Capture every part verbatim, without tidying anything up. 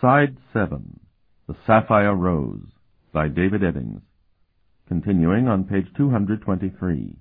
Side seven, The Sapphire Rose, by David Eddings. Continuing on page two hundred twenty-three.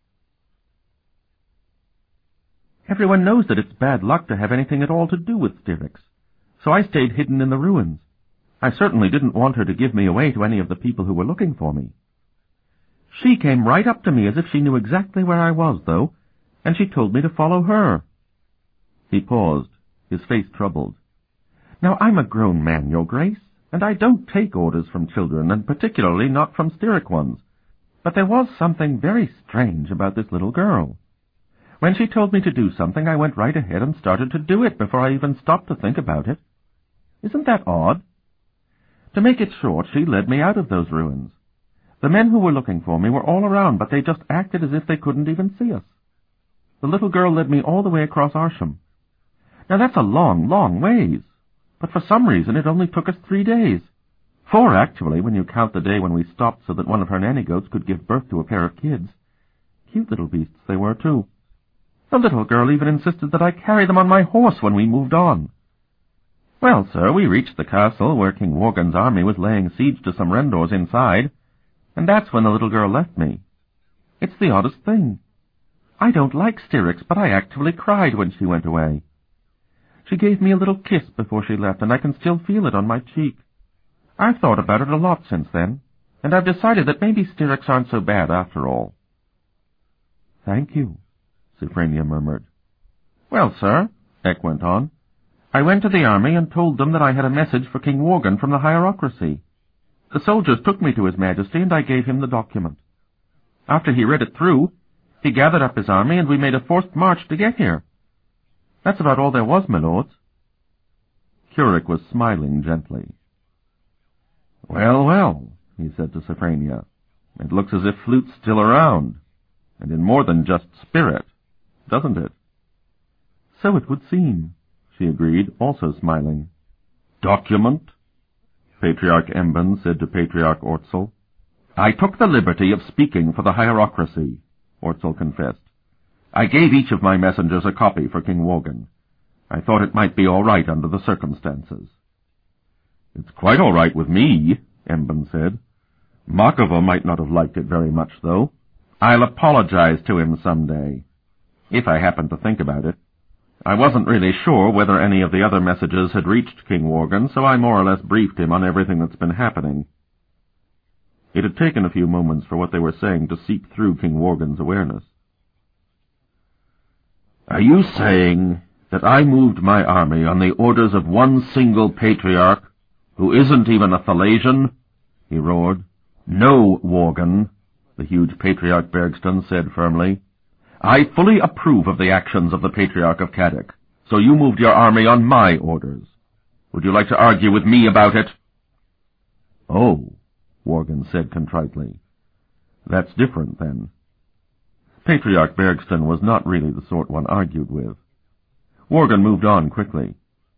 Everyone knows that it's bad luck to have anything at all to do with Styrics, so I stayed hidden in the ruins. I certainly didn't want her to give me away to any of the people who were looking for me. She came right up to me as if she knew exactly where I was, though, and she told me to follow her. He paused, his face troubled. Now, I'm a grown man, Your Grace, and I don't take orders from children, and particularly not from Styric ones. But there was something very strange about this little girl. When she told me to do something, I went right ahead and started to do it before I even stopped to think about it. Isn't that odd? To make it short, she led me out of those ruins. The men who were looking for me were all around, but they just acted as if they couldn't even see us. The little girl led me all the way across Arsham. Now, that's a long, long ways. But for some reason it only took us three days. Four, actually, when you count the day when we stopped so that one of her nanny goats could give birth to a pair of kids. Cute little beasts they were, too. The little girl even insisted that I carry them on my horse when we moved on. Well, sir, we reached the castle where King Worgan's army was laying siege to some Rendors inside, and that's when the little girl left me. It's the oddest thing. I don't like Styrics, but I actually cried when she went away. She gave me a little kiss before she left, and I can still feel it on my cheek. I've thought about it a lot since then, and I've decided that maybe Styrics aren't so bad after all. Thank you, Sophrania murmured. Well, sir, Eck went on, I went to the army and told them that I had a message for King Worgan from the hierocracy. The soldiers took me to His Majesty, and I gave him the document. After he read it through, he gathered up his army, and we made a forced march to get here. That's about all there was, my lords. Keurig was smiling gently. Well, well, he said to Sophrania, it looks as if Flute's still around, and in more than just spirit, doesn't it? So it would seem, she agreed, also smiling. Document? Patriarch Emban said to Patriarch Ortzel. I took the liberty of speaking for the hierocracy, Ortzel confessed. I gave each of my messengers a copy for King Worgan. I thought it might be all right under the circumstances. It's quite all right with me, Emban said. Markova might not have liked it very much, though. I'll apologize to him some day, if I happen to think about it. I wasn't really sure whether any of the other messages had reached King Worgan, so I more or less briefed him on everything that's been happening. It had taken a few moments for what they were saying to seep through King Worgan's awareness. Are you saying that I moved my army on the orders of one single patriarch, who isn't even a Thalasian? He roared. No, Worgan, the huge Patriarch Bergston said firmly. I fully approve of the actions of the Patriarch of Caddoc, so you moved your army on my orders. Would you like to argue with me about it? Oh, Worgan said contritely. That's different, then. Patriarch Bergston was not really the sort one argued with. Worgan moved on quickly.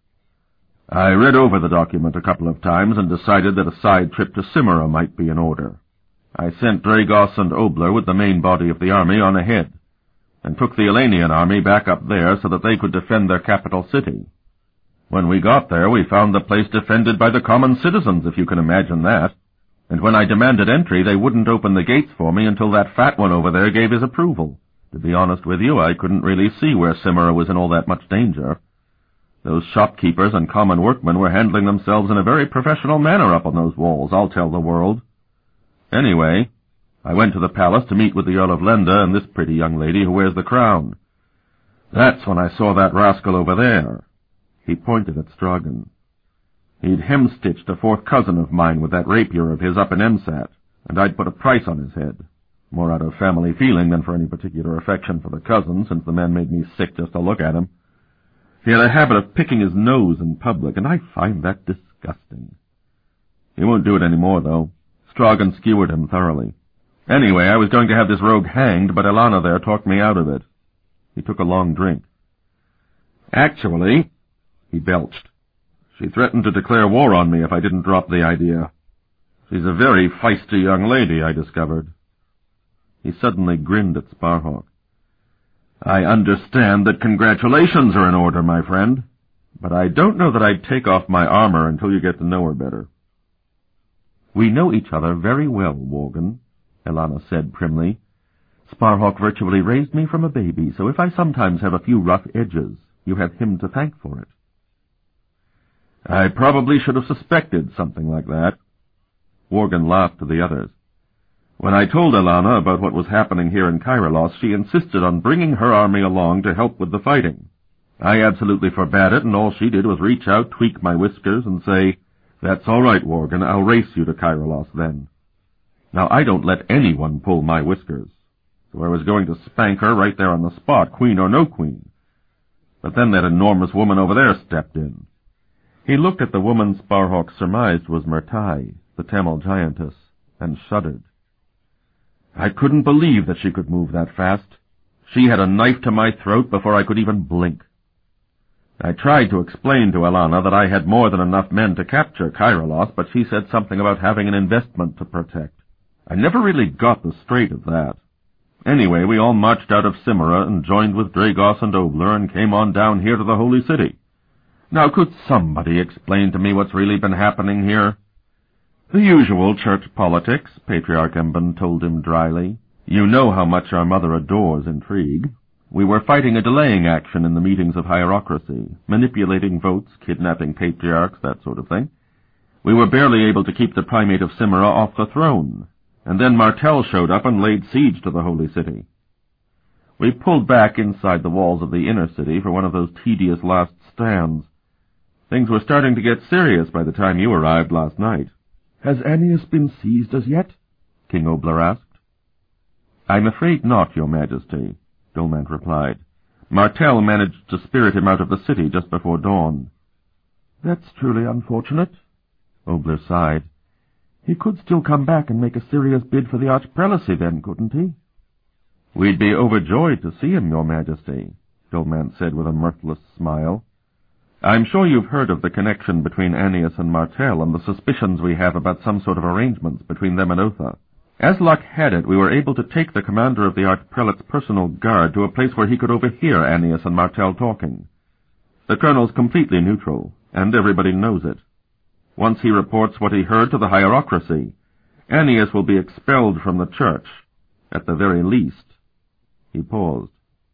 I read over the document a couple of times and decided that a side trip to Cimera might be in order. I sent Dragos and Obler with the main body of the army on ahead, and took the Elenian army back up there so that they could defend their capital city. When we got there, we found the place defended by the common citizens, if you can imagine that. And when I demanded entry, they wouldn't open the gates for me until that fat one over there gave his approval. To be honest with you, I couldn't really see where Cimera was in all that much danger. Those shopkeepers and common workmen were handling themselves in a very professional manner up on those walls, I'll tell the world. Anyway, I went to the palace to meet with the Earl of Lenda and this pretty young lady who wears the crown. That's when I saw that rascal over there. He pointed at Stragan. He'd hem-stitched a fourth cousin of mine with that rapier of his up in Emsat, and I'd put a price on his head, more out of family feeling than for any particular affection for the cousin, since the man made me sick just to look at him. He had a habit of picking his nose in public, and I find that disgusting. He won't do it any more, though. Stragan skewered him thoroughly. Anyway, I was going to have this rogue hanged, but Ilana there talked me out of it. He took a long drink. Actually, he belched. She threatened to declare war on me if I didn't drop the idea. She's a very feisty young lady, I discovered. He suddenly grinned at Sparhawk. I understand that congratulations are in order, my friend. But I don't know that I'd take off my armor until you get to know her better. We know each other very well, Worgen, Elana said primly. Sparhawk virtually raised me from a baby, so if I sometimes have a few rough edges, you have him to thank for it. I probably should have suspected something like that. Worgen laughed to the others. When I told Elana about what was happening here in Kairos, she insisted on bringing her army along to help with the fighting. I absolutely forbade it, and all she did was reach out, tweak my whiskers, and say, "That's all right, Worgen, I'll race you to Kairos then." Now, I don't let anyone pull my whiskers, so I was going to spank her right there on the spot, queen or no queen. But then that enormous woman over there stepped in. He looked at the woman Sparhawk surmised was Murtai, the Tamil giantess, and shuddered. I couldn't believe that she could move that fast. She had a knife to my throat before I could even blink. I tried to explain to Elana that I had more than enough men to capture Kairos, but she said something about having an investment to protect. I never really got the straight of that. Anyway, we all marched out of Simera and joined with Dragos and Obler and came on down here to the Holy City. Now, could somebody explain to me what's really been happening here? The usual church politics, Patriarch Emban told him dryly. You know how much our mother adores intrigue. We were fighting a delaying action in the meetings of hierocracy, manipulating votes, kidnapping patriarchs, that sort of thing. We were barely able to keep the primate of Simera off the throne, and then Martel showed up and laid siege to the Holy City. We pulled back inside the walls of the inner city for one of those tedious last stands. Things were starting to get serious by the time you arrived last night. Has Annius been seized as yet? King Obler asked. I'm afraid not, Your Majesty, Dolmant replied. Martel managed to spirit him out of the city just before dawn. That's truly unfortunate, Obler sighed. He could still come back and make a serious bid for the archprelacy then, couldn't he? We'd be overjoyed to see him, Your Majesty, Dolmant said with a mirthless smile. I'm sure you've heard of the connection between Annius and Martel and the suspicions we have about some sort of arrangements between them and Otha. As luck had it, we were able to take the commander of the archprelate's personal guard to a place where he could overhear Annius and Martel talking. The colonel's completely neutral, and everybody knows it. Once he reports what he heard to the hierocracy, Annius will be expelled from the church, at the very least. He paused.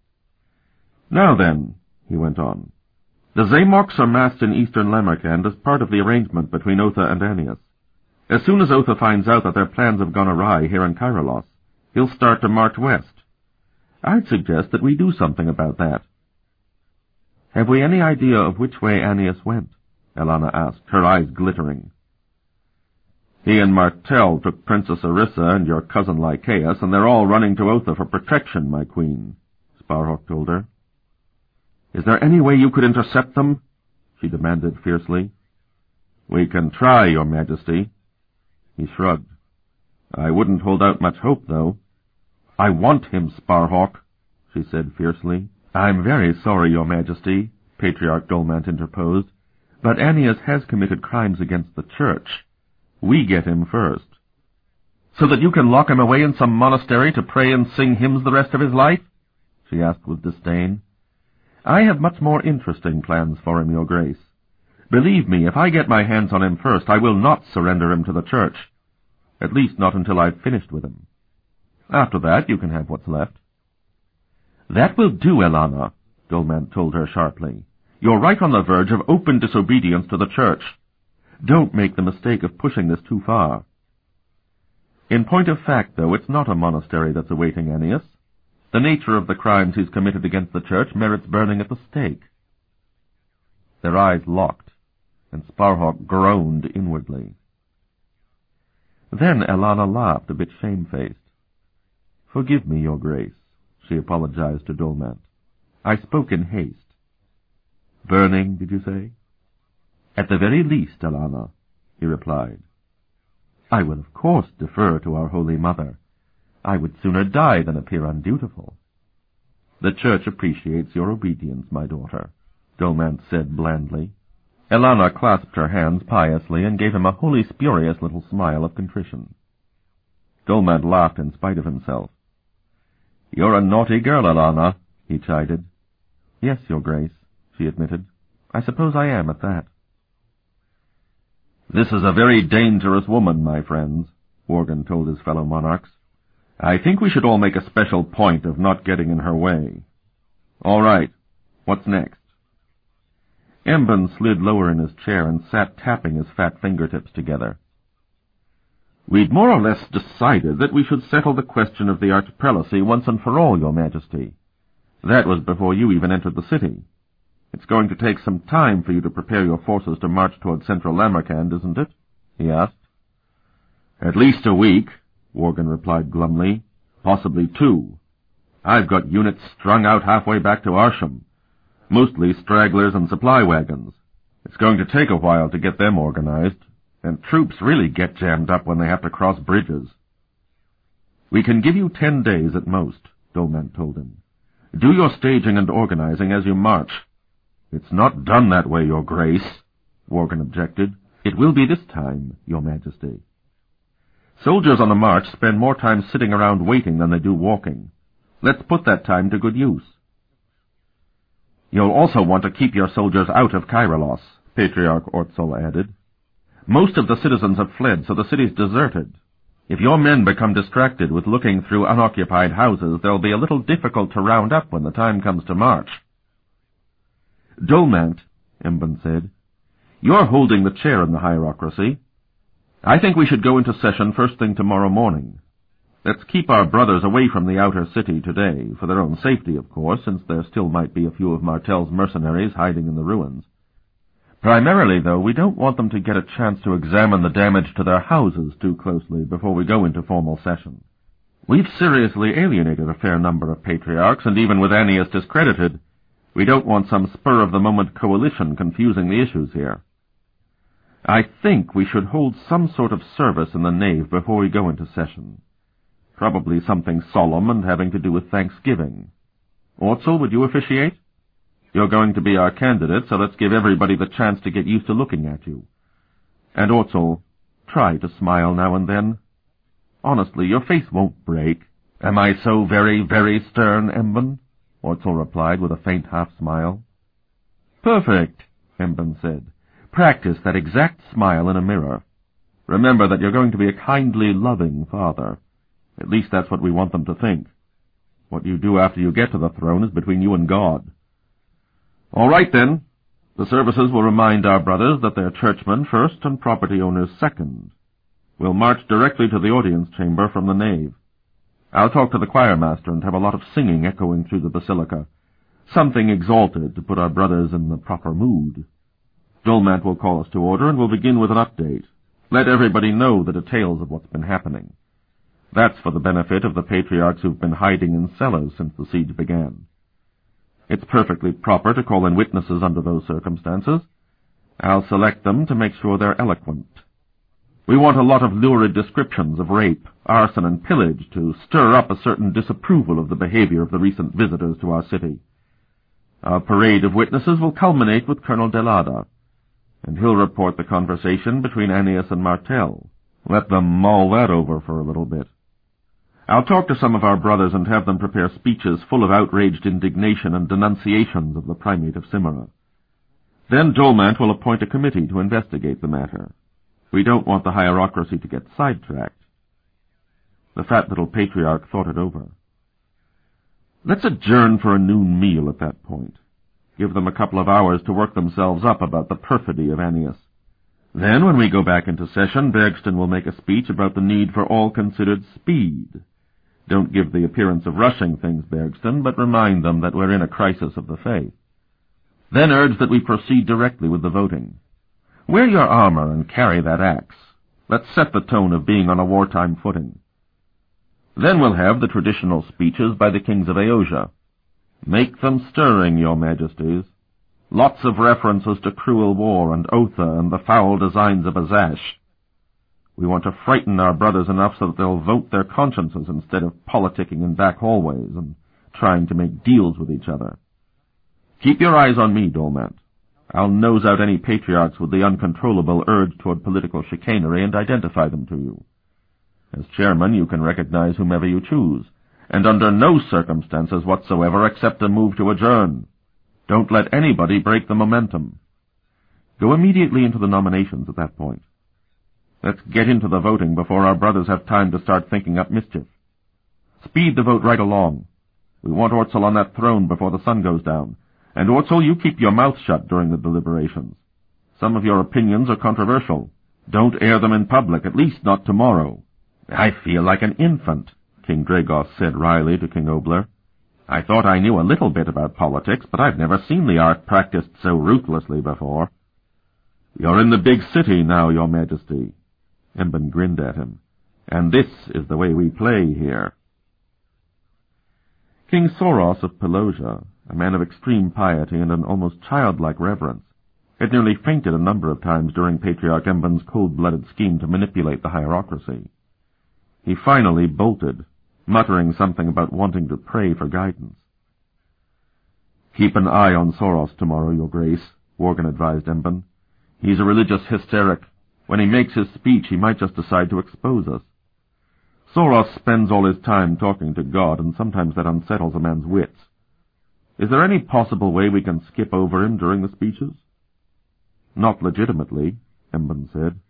Now then, he went on, the Zamoks are massed in eastern Lamerkand as part of the arrangement between Otha and Annius. As soon as Otha finds out that their plans have gone awry here in Kairos, he'll start to march west. I'd suggest that we do something about that. Have we any idea of which way Annius went? Elana asked, her eyes glittering. He and Martel took Princess Orissa and your cousin Lycaeus, and they're all running to Otha for protection, my queen, Sparhawk told her. Is there any way you could intercept them? She demanded fiercely. We can try, Your Majesty. He shrugged. I wouldn't hold out much hope, though. I want him, Sparhawk, she said fiercely. I'm very sorry, Your Majesty, Patriarch Dolmant interposed, but Annius has committed crimes against the Church. We get him first. So that you can lock him away in some monastery to pray and sing hymns the rest of his life? She asked with disdain. I have much more interesting plans for him, Your Grace. Believe me, if I get my hands on him first, I will not surrender him to the Church. At least not until I've finished with him. After that, you can have what's left. That will do, Elana, Dolmant told her sharply. You're right on the verge of open disobedience to the Church. Don't make the mistake of pushing this too far. In point of fact, though, it's not a monastery that's awaiting Annius. The nature of the crimes he's committed against the Church merits burning at the stake. Their eyes locked, and Sparhawk groaned inwardly. Then Elana laughed, a bit shamefaced. Forgive me, Your Grace, she apologized to Dolmant. I spoke in haste. Burning, did you say? At the very least, Elana, he replied. I will of course defer to our Holy Mother. I would sooner die than appear undutiful. The Church appreciates your obedience, my daughter, Dolmant said blandly. Elana clasped her hands piously and gave him a wholly spurious little smile of contrition. Dolmant laughed in spite of himself. You're a naughty girl, Elana, he chided. Yes, Your Grace, she admitted. I suppose I am at that. This is a very dangerous woman, my friends, Worgen told his fellow monarchs. I think we should all make a special point of not getting in her way. All right, what's next? Embon slid lower in his chair and sat tapping his fat fingertips together. We'd more or less decided that we should settle the question of the archprelacy once and for all, Your Majesty. That was before you even entered the city. It's going to take some time for you to prepare your forces to march toward central Lamerkand, isn't it? He asked. At least a week, Worgen replied glumly. Possibly two. I've got units strung out halfway back to Arsham. Mostly stragglers and supply wagons. It's going to take a while to get them organized, and troops really get jammed up when they have to cross bridges. We can give you ten days at most, Dolmant told him. Do your staging and organizing as you march. It's not done that way, Your Grace, Worgen objected. It will be this time, Your Majesty. Soldiers on a march spend more time sitting around waiting than they do walking. Let's put that time to good use. You'll also want to keep your soldiers out of Kairos, Patriarch Ortzel added. Most of the citizens have fled, so the city's deserted. If your men become distracted with looking through unoccupied houses, they'll be a little difficult to round up when the time comes to march. Dolmant, Embon said, you're holding the chair in the hierocracy. I think we should go into session first thing tomorrow morning. Let's keep our brothers away from the outer city today, for their own safety, of course, since there still might be a few of Martell's mercenaries hiding in the ruins. Primarily, though, we don't want them to get a chance to examine the damage to their houses too closely before we go into formal session. We've seriously alienated a fair number of patriarchs, and even with Annius discredited, we don't want some spur-of-the-moment coalition confusing the issues here. I think we should hold some sort of service in the nave before we go into session. Probably something solemn and having to do with Thanksgiving. Ortzel, would you officiate? You're going to be our candidate, so let's give everybody the chance to get used to looking at you. And Ortzel, try to smile now and then. Honestly, your face won't break. Am I so very, very stern, Embon? Ortzel replied with a faint half-smile. Perfect, Embon said. Practice that exact smile in a mirror. Remember that you're going to be a kindly, loving father. At least that's what we want them to think. What you do after you get to the throne is between you and God. All right, then. The services will remind our brothers that they're churchmen first and property owners second. We'll march directly to the audience chamber from the nave. I'll talk to the choirmaster and have a lot of singing echoing through the basilica. Something exalted to put our brothers in the proper mood. Dolmant will call us to order, and we'll begin with an update. Let everybody know the details of what's been happening. That's for the benefit of the patriarchs who've been hiding in cellars since the siege began. It's perfectly proper to call in witnesses under those circumstances. I'll select them to make sure they're eloquent. We want a lot of lurid descriptions of rape, arson, and pillage to stir up a certain disapproval of the behavior of the recent visitors to our city. Our parade of witnesses will culminate with Colonel Delada, and he'll report the conversation between Annius and Martell. Let them mull that over for a little bit. I'll talk to some of our brothers and have them prepare speeches full of outraged indignation and denunciations of the primate of Cimera. Then Dolmant will appoint a committee to investigate the matter. We don't want the hierocracy to get sidetracked. The fat little patriarch thought it over. Let's adjourn for a noon meal at that point. Give them a couple of hours to work themselves up about the perfidy of Annius. Then, when we go back into session, Bergston will make a speech about the need for all considered speed. Don't give the appearance of rushing things, Bergston, but remind them that we're in a crisis of the faith. Then urge that we proceed directly with the voting. Wear your armor and carry that axe. Let's set the tone of being on a wartime footing. Then we'll have the traditional speeches by the kings of Eosia. Make them stirring, your majesties. Lots of references to cruel war and Otha and the foul designs of Azash. We want to frighten our brothers enough so that they'll vote their consciences instead of politicking in back hallways and trying to make deals with each other. Keep your eyes on me, Dolmant. I'll nose out any patriarchs with the uncontrollable urge toward political chicanery and identify them to you. As chairman, you can recognize whomever you choose, and under no circumstances whatsoever accept a move to adjourn. Don't let anybody break the momentum. Go immediately into the nominations at that point. Let's get into the voting before our brothers have time to start thinking up mischief. Speed the vote right along. We want Ortzel on that throne before the sun goes down. And Ortzel, you keep your mouth shut during the deliberations. Some of your opinions are controversial. Don't air them in public, at least not tomorrow. I feel like an infant, King Dragos said wryly to King Obler. I thought I knew a little bit about politics, but I've never seen the art practiced so ruthlessly before. You're in the big city now, Your Majesty. Emban grinned at him. And this is the way we play here. King Soros of Pelosia, a man of extreme piety and an almost childlike reverence, had nearly fainted a number of times during Patriarch Emban's cold-blooded scheme to manipulate the hierocracy. He finally bolted, muttering something about wanting to pray for guidance. Keep an eye on Soros tomorrow, Your Grace, Worgen advised Emban. He's a religious hysteric. When he makes his speech, he might just decide to expose us. Soros spends all his time talking to God, and sometimes that unsettles a man's wits. Is there any possible way we can skip over him during the speeches? Not legitimately, Emban said.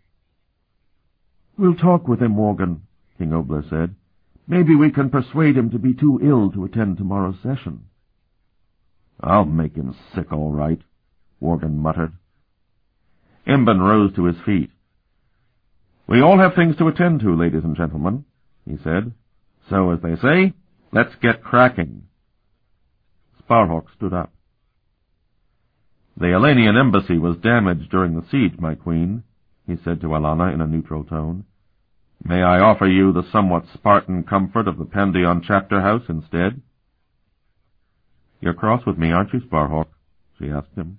We'll talk with him, Worgen, King Obler said. Maybe we can persuade him to be too ill to attend tomorrow's session. I'll make him sick, all right, Worgen muttered. Emban rose to his feet. We all have things to attend to, ladies and gentlemen, he said. So, as they say, let's get cracking. Sparhawk stood up. The Elenian embassy was damaged during the siege, my queen, he said to Alana in a neutral tone. May I offer you the somewhat Spartan comfort of the Pandion chapter house instead? You're cross with me, aren't you, Sparhawk? She asked him.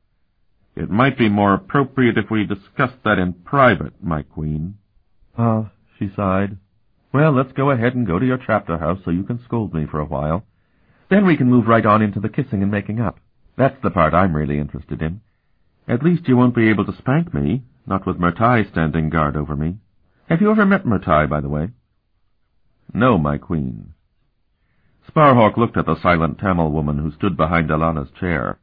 It might be more appropriate if we discussed that in private, my queen. Ah, she sighed. Well, let's go ahead and go to your chapter house so you can scold me for a while. Then we can move right on into the kissing and making up. That's the part I'm really interested in. At least you won't be able to spank me, not with Murtai standing guard over me. Have you ever met Murtai, by the way? No, my queen. Sparhawk looked at the silent Tamil woman who stood behind Alana's chair.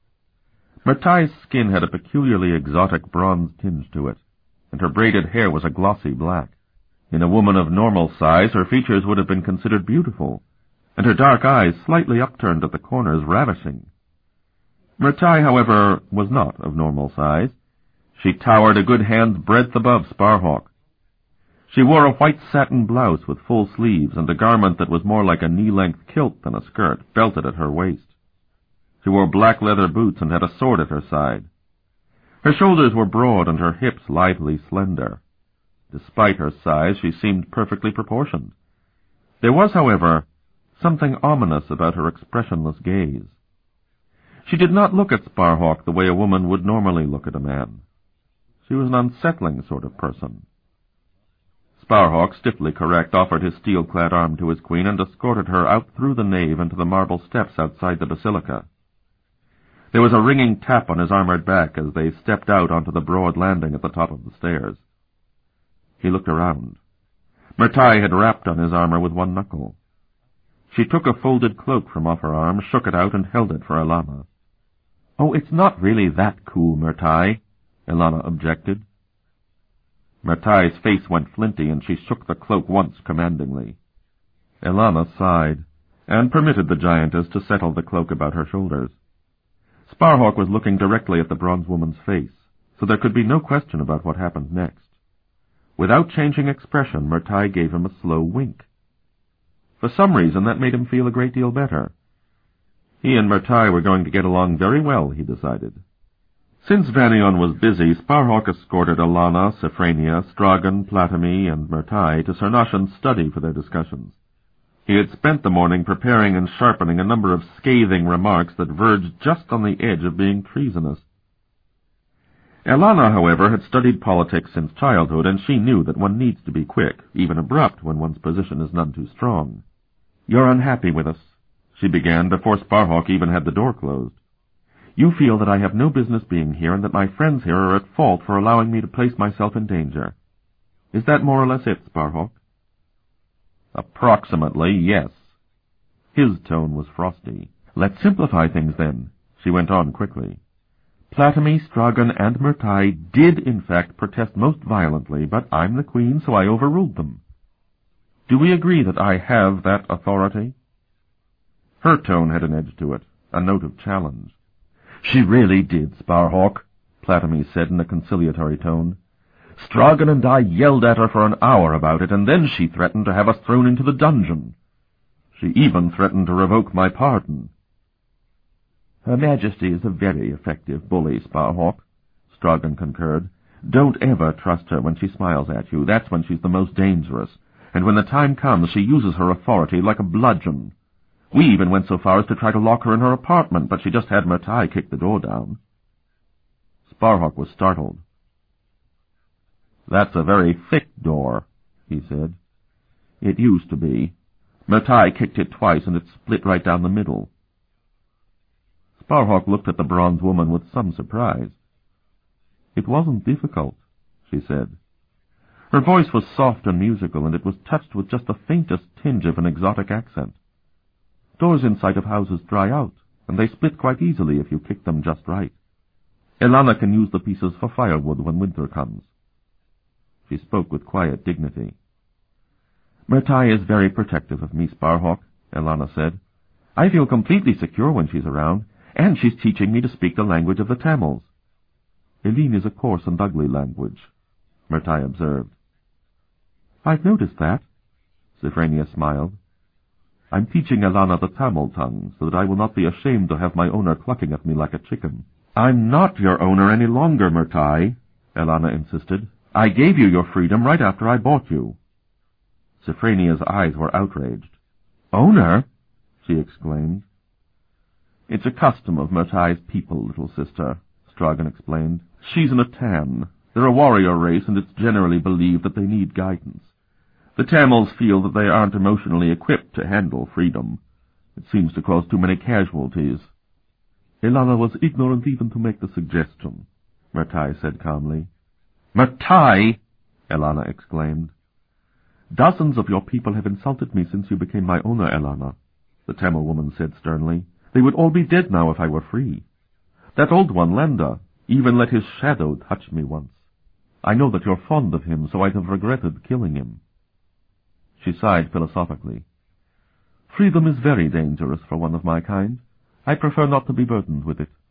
Murtai's skin had a peculiarly exotic bronze tinge to it, and her braided hair was a glossy black. In a woman of normal size, her features would have been considered beautiful, and her dark eyes, slightly upturned at the corners, ravishing. Murtai, however, was not of normal size. She towered a good hand's breadth above Sparhawk. She wore a white satin blouse with full sleeves and a garment that was more like a knee-length kilt than a skirt, belted at her waist. She wore black leather boots and had a sword at her side. Her shoulders were broad and her hips lively slender. Despite her size, she seemed perfectly proportioned. There was, however, something ominous about her expressionless gaze. She did not look at Sparhawk the way a woman would normally look at a man. She was an unsettling sort of person. Sparhawk, stiffly correct, offered his steel-clad arm to his queen and escorted her out through the nave into the marble steps outside the basilica. There was a ringing tap on his armored back as they stepped out onto the broad landing at the top of the stairs. He looked around. Murtai had rapped on his armor with one knuckle. She took a folded cloak from off her arm, shook it out, and held it for Alana. "Oh, it's not really that cool, Murtai," Alana objected. Murtai's face went flinty, and she shook the cloak once commandingly. Alana sighed, and permitted the giantess to settle the cloak about her shoulders. Sparhawk was looking directly at the bronze woman's face, so there could be no question about what happened next. Without changing expression, Murtai gave him a slow wink. For some reason, that made him feel a great deal better. He and Murtai were going to get along very well, he decided. Since Vanion was busy, Sparhawk escorted Alana, Sephrania, Stragan, Platamy, and Murtai to Cernashen's study for their discussions. He had spent the morning preparing and sharpening a number of scathing remarks that verged just on the edge of being treasonous. Alana, however, had studied politics since childhood, and she knew that one needs to be quick, even abrupt, when one's position is none too strong. "You're unhappy with us," she began before Sparhawk even had the door closed. "You feel that I have no business being here and that my friends here are at fault for allowing me to place myself in danger. Is that more or less it, Sparhawk?" "Approximately, yes." His tone was frosty. "Let's simplify things, then. She went on quickly. Platemy, Stragan, and Murtai did, in fact, protest most violently, but I'm the queen, so I overruled them. Do we agree that I have that authority? Her tone had an edge to it, a note of challenge. She really did, Sparhawk, Platemy said in a conciliatory tone. Stragan and I yelled at her for an hour about it, and then she threatened to have us thrown into the dungeon. She even threatened to revoke my pardon. Her Majesty is a very effective bully, Sparhawk, Stragan concurred. Don't ever trust her when she smiles at you. That's when she's the most dangerous. And when the time comes, she uses her authority like a bludgeon. We even went so far as to try to lock her in her apartment, but she just had Murtai kick the door down. Sparhawk was startled. That's a very thick door, he said. It used to be. Murtai kicked it twice, and it split right down the middle. Sparhawk looked at the bronze woman with some surprise. It wasn't difficult, she said. Her voice was soft and musical, and it was touched with just the faintest tinge of an exotic accent. Doors inside of houses dry out, and they split quite easily if you kick them just right. Elana can use the pieces for firewood when winter comes. She spoke with quiet dignity. Murtai is very protective of me, Sparhawk, Elana said. I feel completely secure when she's around, and she's teaching me to speak the language of the Tamils. Elene is a coarse and ugly language, Murtai observed. I've noticed that, Sifrania smiled. I'm teaching Elana the Tamil tongue, so that I will not be ashamed to have my owner clucking at me like a chicken. I'm not your owner any longer, Murtai, Elana insisted. I gave you your freedom right after I bought you. Sifrania's eyes were outraged. Owner? She exclaimed. It's a custom of Murtai's people, little sister, Stragan explained. She's an Atan. They're a warrior race, and it's generally believed that they need guidance. The Tamils feel that they aren't emotionally equipped to handle freedom. It seems to cause too many casualties. Elana was ignorant even to make the suggestion, Murtai said calmly. Murtai! Elana exclaimed. Dozens of your people have insulted me since you became my owner, Elana, the Tamil woman said sternly. They would all be dead now if I were free. That old one, Landa, even let his shadow touch me once. I know that you're fond of him, so I'd have regretted killing him. She sighed philosophically. Freedom is very dangerous for one of my kind. I prefer not to be burdened with it.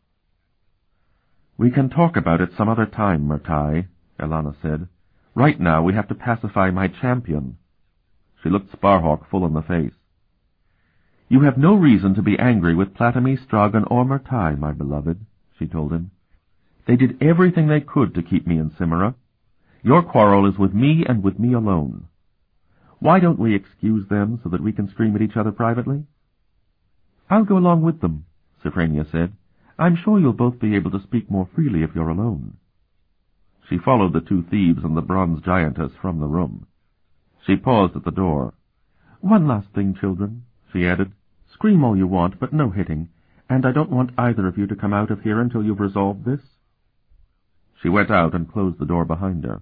We can talk about it some other time, Murtai, Elana said. Right now we have to pacify my champion. She looked Sparhawk full in the face. You have no reason to be angry with Platemy, Stragan, or Murtai, my beloved, she told him. They did everything they could to keep me in Cimera. Your quarrel is with me and with me alone. Why don't we excuse them so that we can scream at each other privately? I'll go along with them, Sifrania said. I'm sure you'll both be able to speak more freely if you're alone. She followed the two thieves and the bronze giantess from the room. She paused at the door. One last thing, children, she added. Scream all you want, but no hitting, and I don't want either of you to come out of here until you've resolved this. She went out and closed the door behind her.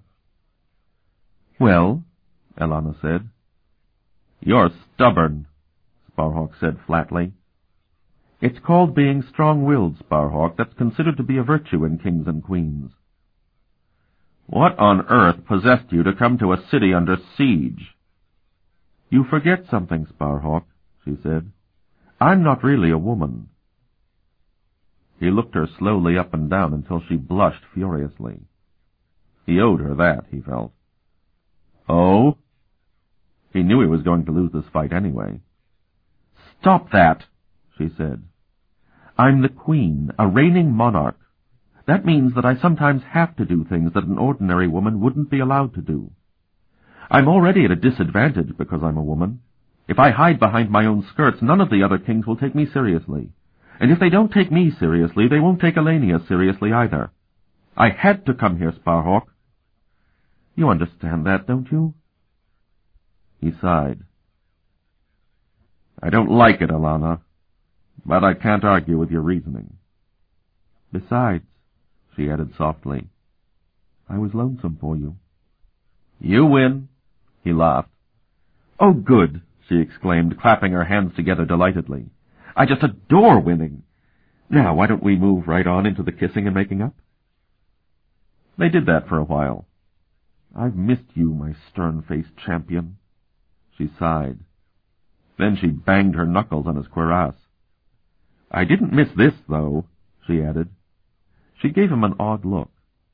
Well, Elana said. You're stubborn, Sparhawk said flatly. It's called being strong-willed, Sparhawk. That's considered to be a virtue in kings and queens. What on earth possessed you to come to a city under siege? You forget something, Sparhawk, she said. I'm not really a woman. He looked her slowly up and down until she blushed furiously. He owed her that, he felt. Oh? He knew he was going to lose this fight anyway. Stop that, she said. I'm the queen, a reigning monarch. That means that I sometimes have to do things that an ordinary woman wouldn't be allowed to do. I'm already at a disadvantage because I'm a woman. If I hide behind my own skirts, none of the other kings will take me seriously. And if they don't take me seriously, they won't take Elenia seriously either. I had to come here, Sparhawk. You understand that, don't you? He sighed. I don't like it, Elana, but I can't argue with your reasoning. Besides, she added softly, I was lonesome for you. You win, he laughed. Oh, good, she exclaimed, clapping her hands together delightedly. I just adore winning. Now, why don't we move right on into the kissing and making up? They did that for a while. I've missed you, my stern-faced champion. She sighed. Then she banged her knuckles on his cuirass. I didn't miss this, though, she added. She gave him an odd look.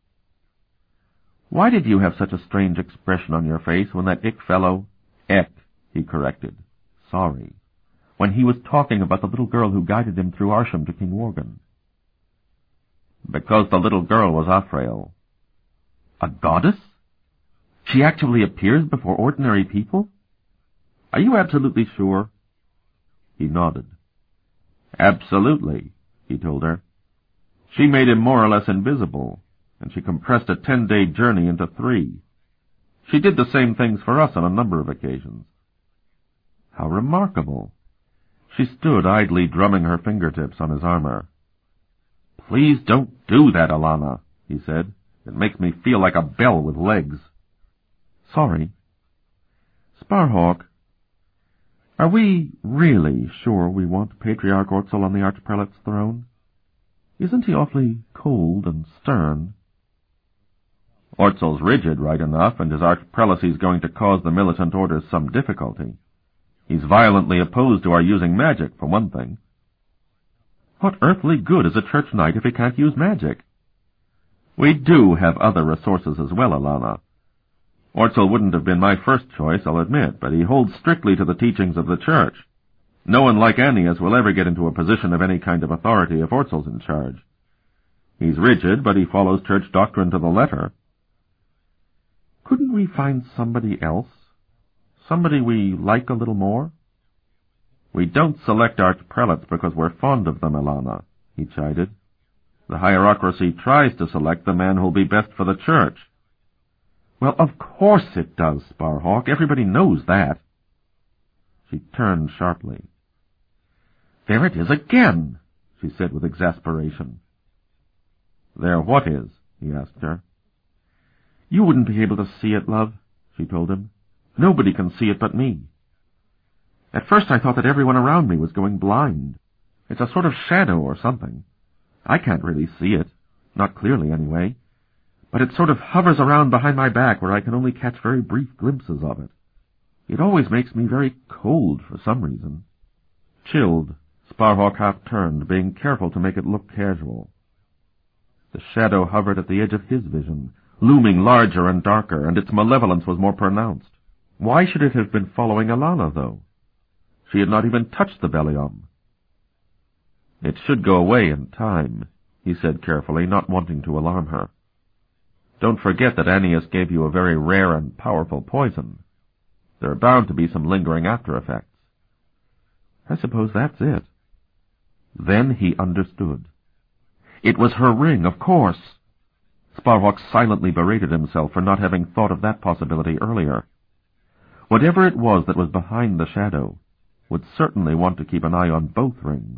Why did you have such a strange expression on your face when that Ick fellow— Eck, he corrected. Sorry. When he was talking about the little girl who guided him through Arsham to King Worgen? Because the little girl was Afrael. A goddess? She actually appears before ordinary people? Are you absolutely sure? He nodded. Absolutely, he told her. She made him more or less invisible, and she compressed a ten-day journey into three. She did the same things for us on a number of occasions. How remarkable. She stood idly drumming her fingertips on his armor. Please don't do that, Alana, he said. It makes me feel like a bell with legs. Sorry. Sparhawk, are we really sure we want Patriarch Ortzel on the Archprelate's throne? Isn't he awfully cold and stern? Ortzel's rigid, right enough, and his archprelacy's going to cause the militant orders some difficulty. He's violently opposed to our using magic, for one thing. What earthly good is a church knight if he can't use magic? We do have other resources as well, Alana. Ortzel wouldn't have been my first choice, I'll admit, but he holds strictly to the teachings of the church. No one like Annius will ever get into a position of any kind of authority if Ortzel's in charge. He's rigid, but he follows church doctrine to the letter. Couldn't we find somebody else? Somebody we like a little more? We don't select archprelates because we're fond of them, Alana, he chided. The hierocracy tries to select the man who'll be best for the church. Well, of course it does, Sparhawk. Everybody knows that. She turned sharply. There it is again, she said with exasperation. There what is? He asked her. You wouldn't be able to see it, love, she told him. Nobody can see it but me. At first I thought that everyone around me was going blind. It's a sort of shadow or something. I can't really see it, not clearly anyway, but it sort of hovers around behind my back where I can only catch very brief glimpses of it. It always makes me very cold for some reason. Chilled, Sparhawk half turned, being careful to make it look casual. The shadow hovered at the edge of his vision, looming larger and darker, and its malevolence was more pronounced. Why should it have been following Alana, though? She had not even touched the Bellium. It should go away in time, he said carefully, not wanting to alarm her. Don't forget that Annius gave you a very rare and powerful poison. There are bound to be some lingering after-effects. I suppose that's it. Then he understood. It was her ring, of course. Sparhawk silently berated himself for not having thought of that possibility earlier. Whatever it was that was behind the shadow would certainly want to keep an eye on both rings.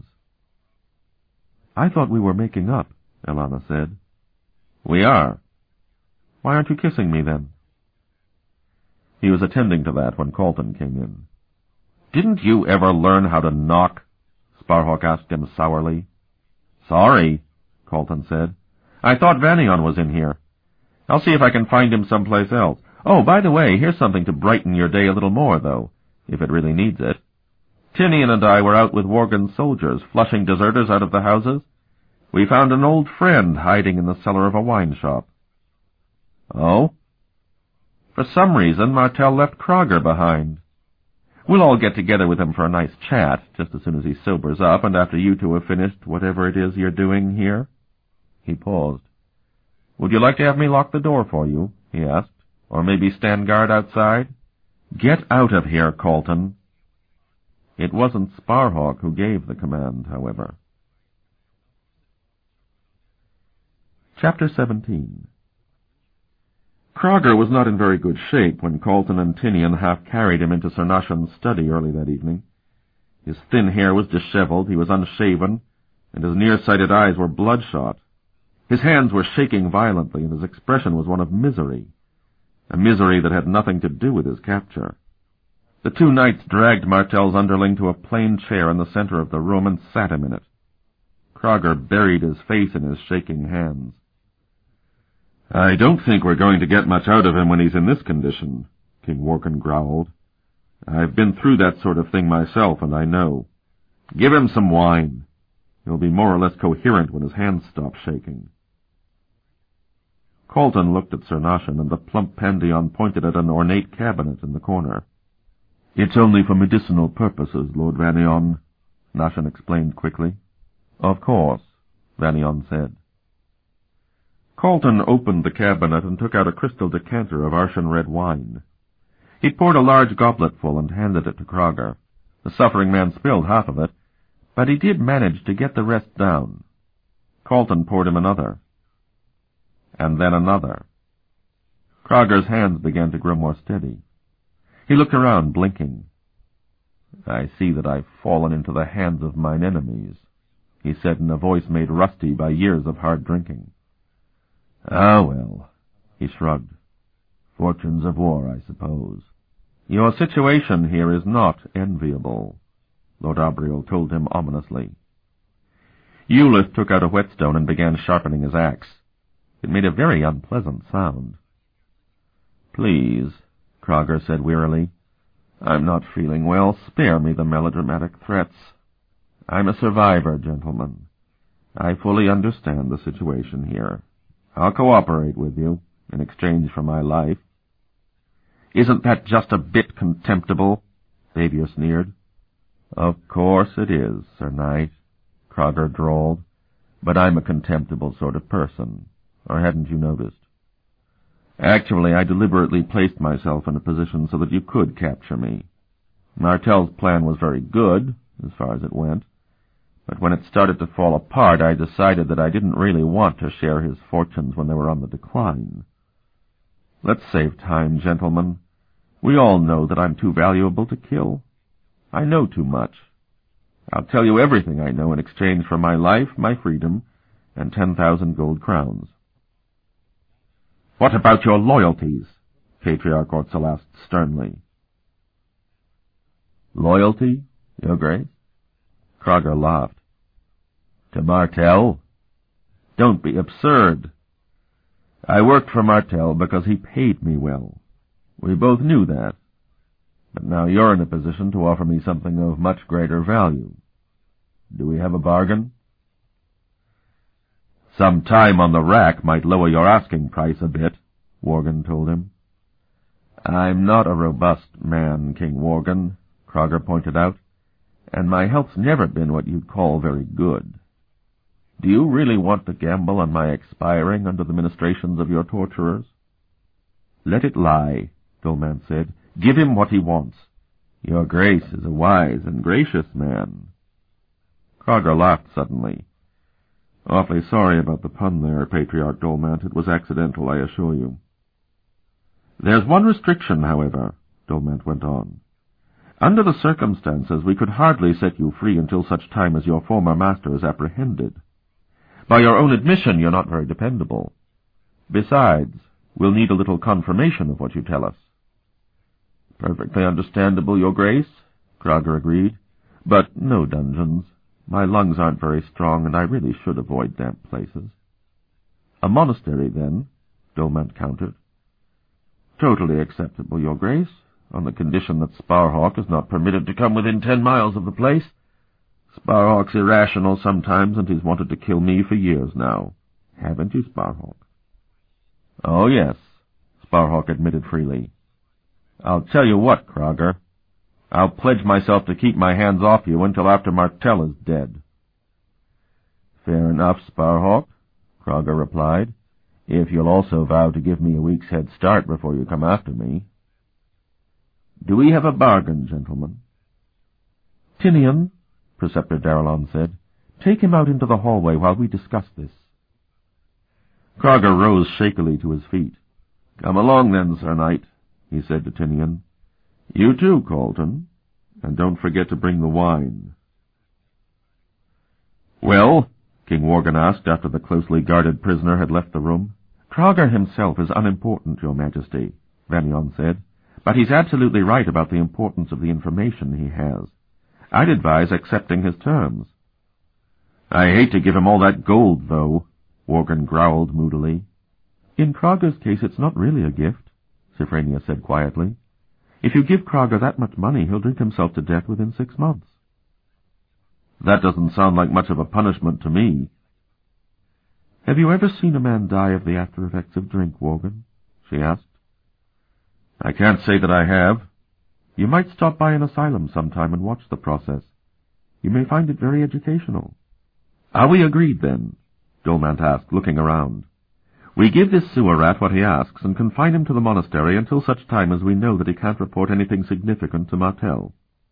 I thought we were making up, Alana said. We are. Why aren't you kissing me, then? He was attending to that when Colton came in. Didn't you ever learn how to knock? Sparhawk asked him sourly. Sorry, Colton said. I thought Vanion was in here. I'll see if I can find him someplace else. Oh, by the way, here's something to brighten your day a little more, though, if it really needs it. Tinian and I were out with Worgen's soldiers, flushing deserters out of the houses. We found an old friend hiding in the cellar of a wine shop. Oh? For some reason, Martel left Krogger behind. We'll all get together with him for a nice chat, just as soon as he sobers up, and after you two have finished whatever it is you're doing here. He paused. Would you like to have me lock the door for you? He asked. Or maybe stand guard outside? Get out of here, Colton. It wasn't Sparhawk who gave the command, however. Chapter seventeen. Krogger was not in very good shape when Colton and Tinian half carried him into Sir Noshan's study early that evening. His thin hair was disheveled, he was unshaven, and his nearsighted eyes were bloodshot. His hands were shaking violently, and his expression was one of misery, a misery that had nothing to do with his capture. The two knights dragged Martel's underling to a plain chair in the center of the room and sat him in it. Crogger buried his face in his shaking hands. "I don't think we're going to get much out of him when he's in this condition," King Worgen growled. "I've been through that sort of thing myself, and I know. Give him some wine. He'll be more or less coherent when his hands stop shaking." Colton looked at Sir Noshin, and the plump Pandion pointed at an ornate cabinet in the corner. "It's only for medicinal purposes, Lord Vannion," Noshin explained quickly. "Of course," Vannion said. Colton opened the cabinet and took out a crystal decanter of Arshan red wine. He poured a large gobletful and handed it to Crogger. The suffering man spilled half of it, but he did manage to get the rest down. Colton poured him another. And then another. Crogger's hands began to grow more steady. He looked around, blinking. "I see that I've fallen into the hands of mine enemies," he said in a voice made rusty by years of hard drinking. "Ah, well," he shrugged. "Fortunes of war, I suppose." "Your situation here is not enviable," Lord Abriel told him ominously. Eulith took out a whetstone and began sharpening his axe. It made a very unpleasant sound. "Please," Crogger said wearily, "I'm not feeling well. Spare me the melodramatic threats. I'm a survivor, gentlemen. I fully understand the situation here. I'll cooperate with you in exchange for my life." "Isn't that just a bit contemptible?" Xavier sneered. "Of course it is, Sir Knight," Crogger drawled, "but I'm a contemptible sort of person. Or hadn't you noticed? Actually, I deliberately placed myself in a position so that you could capture me. Martel's plan was very good, as far as it went, but when it started to fall apart, I decided that I didn't really want to share his fortunes when they were on the decline. Let's save time, gentlemen. We all know that I'm too valuable to kill. I know too much. I'll tell you everything I know in exchange for my life, my freedom, and ten thousand gold crowns." "What about your loyalties?" Patriarch Ortzel asked sternly. "Loyalty, Your Grace?" Crogger laughed. "To Martel? Don't be absurd. I worked for Martel because he paid me well. We both knew that. But now you're in a position to offer me something of much greater value. Do we have a bargain?" "Some time on the rack might lower your asking price a bit," Worgen told him. "I'm not a robust man, King Worgen," Crogger pointed out, "and my health's never been what you'd call very good. Do you really want to gamble on my expiring under the ministrations of your torturers?" "Let it lie," Dolman said. "Give him what he wants. Your Grace is a wise and gracious man." Crogger laughed suddenly. "Awfully sorry about the pun there, Patriarch Dolmant. It was accidental, I assure you." "There's one restriction, however," Dolmant went on. "Under the circumstances, we could hardly set you free until such time as your former master is apprehended. By your own admission, you're not very dependable. Besides, we'll need a little confirmation of what you tell us." "Perfectly understandable, Your Grace," Crogger agreed. "But no dungeons. My lungs aren't very strong, and I really should avoid damp places." "A monastery, then," Dolmant countered. "Totally acceptable, Your Grace, on the condition that Sparhawk is not permitted to come within ten miles of the place. Sparhawk's irrational sometimes, and he's wanted to kill me for years now. Haven't you, Sparhawk?" "Oh, yes," Sparhawk admitted freely. "I'll tell you what, Crogger. I'll pledge myself to keep my hands off you until after Martel is dead." "Fair enough, Sparhawk," Crogger replied, "if you'll also vow to give me a week's head start before you come after me." "Do we have a bargain, gentlemen?" "Tinian," Preceptor Darrelon said, "take him out into the hallway while we discuss this." Crogger rose shakily to his feet. "Come along then, Sir Knight," he said to Tinian. "You too, Colton, and don't forget to bring the wine." "Well?" King Worgen asked after the closely guarded prisoner had left the room. "Crogger himself is unimportant, Your Majesty," Vannion said, "but he's absolutely right about the importance of the information he has. I'd advise accepting his terms." I hate to give him all that gold, though, Worgen growled moodily. In Krager's case, it's not really a gift, Sifrania said quietly. If you give Krager that much money, he'll drink himself to death within six months. That doesn't sound like much of a punishment to me. Have you ever seen a man die of the after-effects of drink, Worgen? She asked. I can't say that I have. You might stop by an asylum sometime and watch the process. You may find it very educational. Are we agreed, then? Dolmant asked, looking around. We give this sewer rat what he asks and confine him to the monastery until such time as we know that he can't report anything significant to Martel.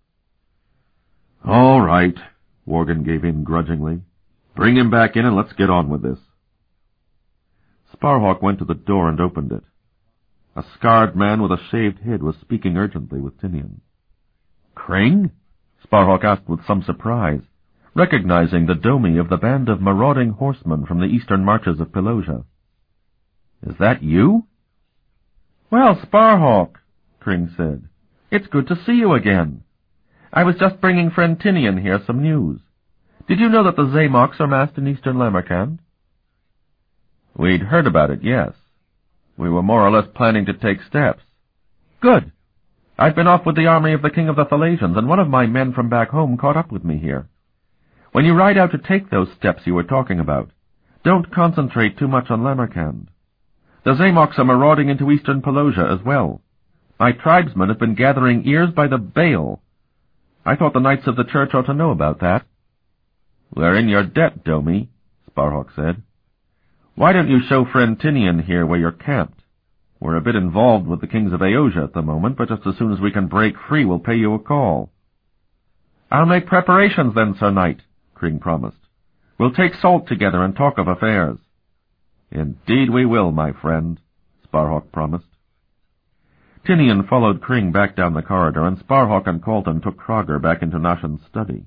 All right, Worgen gave in grudgingly. Bring him back in and let's get on with this. Sparhawk went to the door and opened it. A scarred man with a shaved head was speaking urgently with Tinian. Kring? Sparhawk asked with some surprise, recognizing the Domi of the band of marauding horsemen from the eastern marches of Pelosia. Is that you? Well, Sparhawk, Kring said, it's good to see you again. I was just bringing friend Tinian here some news. Did you know that the Zamoks are massed in eastern Lamerkand? We'd heard about it, yes. We were more or less planning to take steps. Good. I've been off with the army of the King of the Thalasians, and one of my men from back home caught up with me here. When you ride out to take those steps you were talking about, don't concentrate too much on Lamerkand. The Zamoks are marauding into eastern Pelosia as well. My tribesmen have been gathering ears by the bale. I thought the Knights of the Church ought to know about that. We're in your debt, Domi, Sparhawk said. Why don't you show friend Tinian here where you're camped? We're a bit involved with the Kings of Eosia at the moment, but just as soon as we can break free, we'll pay you a call. I'll make preparations then, Sir Knight, Kring promised. We'll take salt together and talk of affairs. Indeed we will, my friend, Sparhawk promised. Tinian followed Kring back down the corridor, and Sparhawk and Colton took Krager back into Nashan's study.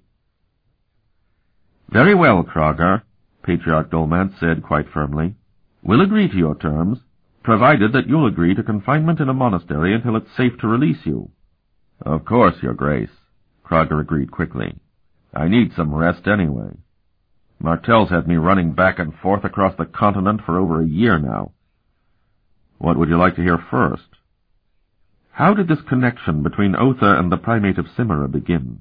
Very well, Krager, Patriarch Dolmant said quite firmly. We'll agree to your terms, provided that you'll agree to confinement in a monastery until it's safe to release you. Of course, Your Grace, Krager agreed quickly. I need some rest anyway. Martel's had me running back and forth across the continent for over a year now. What would you like to hear first? How did this connection between Otha and the Primate of Cimera begin?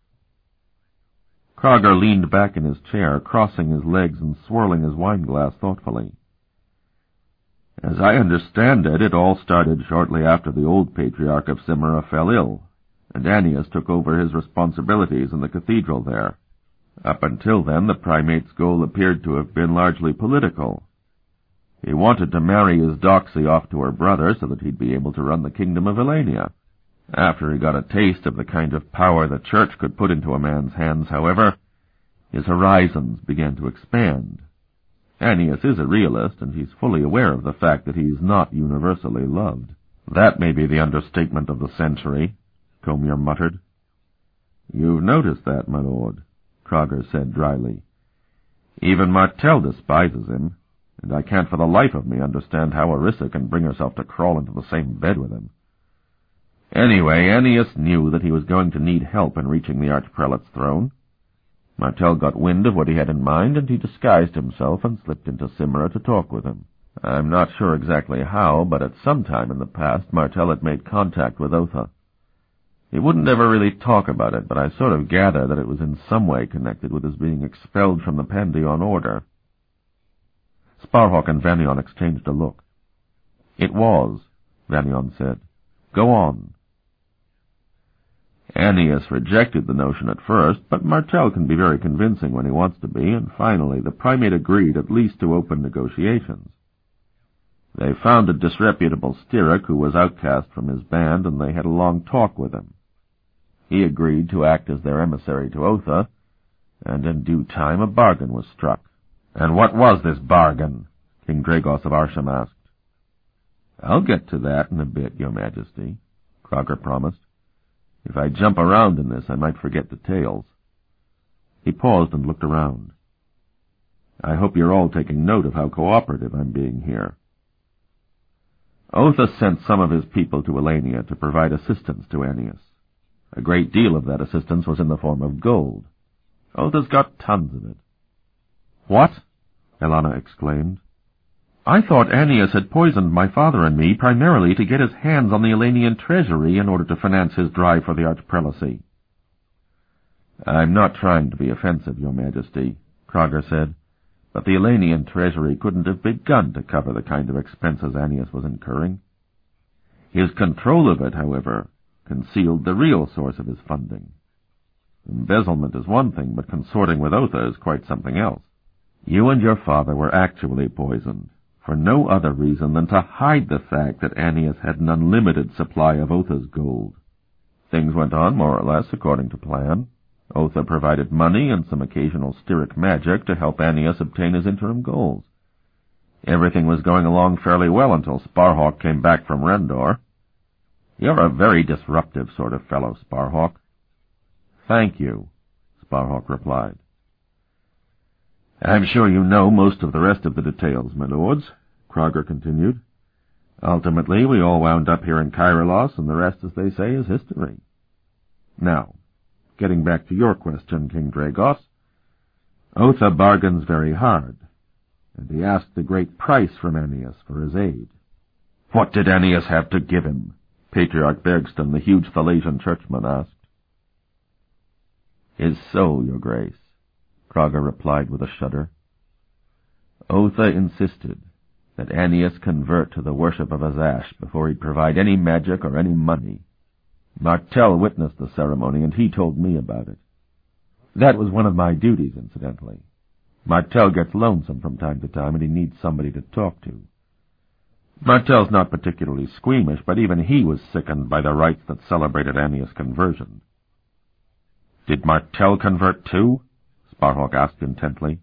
Krager leaned back in his chair, crossing his legs and swirling his wineglass thoughtfully. As I understand it, it all started shortly after the old Patriarch of Cimera fell ill, and Annius took over his responsibilities in the cathedral there. Up until then, the primate's goal appeared to have been largely political. He wanted to marry his doxy off to her brother so that he'd be able to run the kingdom of Elenia. After he got a taste of the kind of power the Church could put into a man's hands, however, his horizons began to expand. Annius is a realist, and he's fully aware of the fact that he's not universally loved. That may be the understatement of the century, Comir muttered. You've noticed that, my lord, Krager said dryly. Even Martel despises him, and I can't for the life of me understand how Orissa can bring herself to crawl into the same bed with him. Anyway, Annius knew that he was going to need help in reaching the Archprelate's throne. Martel got wind of what he had in mind, and he disguised himself and slipped into Cimera to talk with him. I'm not sure exactly how, but at some time in the past Martel had made contact with Otha. He wouldn't ever really talk about it, but I sort of gather that it was in some way connected with his being expelled from the Pandion Order. Sparhawk and Vanion exchanged a look. It was, Vanion said. Go on. Annius rejected the notion at first, but Martel can be very convincing when he wants to be, and finally the primate agreed at least to open negotiations. They found a disreputable Styric who was outcast from his band, and they had a long talk with him. He agreed to act as their emissary to Otha, and in due time a bargain was struck. And what was this bargain? King Dragos of Arsham asked. I'll get to that in a bit, Your Majesty, Krager promised. If I jump around in this, I might forget details. He paused and looked around. I hope you're all taking note of how cooperative I'm being here. Otha sent some of his people to Elenia to provide assistance to Annius. A great deal of that assistance was in the form of gold. Otha's got tons of it. What? Elana exclaimed. I thought Annius had poisoned my father and me primarily to get his hands on the Elenian treasury in order to finance his drive for the archprelacy. I'm not trying to be offensive, Your Majesty, Krogr said, but the Elenian treasury couldn't have begun to cover the kind of expenses Annius was incurring. His control of it, however, concealed the real source of his funding. Embezzlement is one thing, but consorting with Otha is quite something else. You and your father were actually poisoned, for no other reason than to hide the fact that Annius had an unlimited supply of Otha's gold. Things went on more or less according to plan. Otha provided money and some occasional Styric magic to help Annius obtain his interim goals. Everything was going along fairly well until Sparhawk came back from Rendor. You're a very disruptive sort of fellow, Sparhawk. Thank you, Sparhawk replied. I'm sure you know most of the rest of the details, my lords, Krogr continued. Ultimately, we all wound up here in Kairos, and the rest, as they say, is history. Now, getting back to your question, King Dragos, Otha bargains very hard, and he asked a great price from Annius for his aid. What did Annius have to give him? Patriarch Bergston, the huge Thalasian churchman, asked. His soul, Your Grace, Krogr replied with a shudder. Otha insisted that Annius convert to the worship of Azash before he'd provide any magic or any money. Martel witnessed the ceremony, and he told me about it. That was one of my duties, incidentally. Martel gets lonesome from time to time, and he needs somebody to talk to. Martel's not particularly squeamish, but even he was sickened by the rites that celebrated Annius' conversion. Did Martel convert too? Sparhawk asked intently.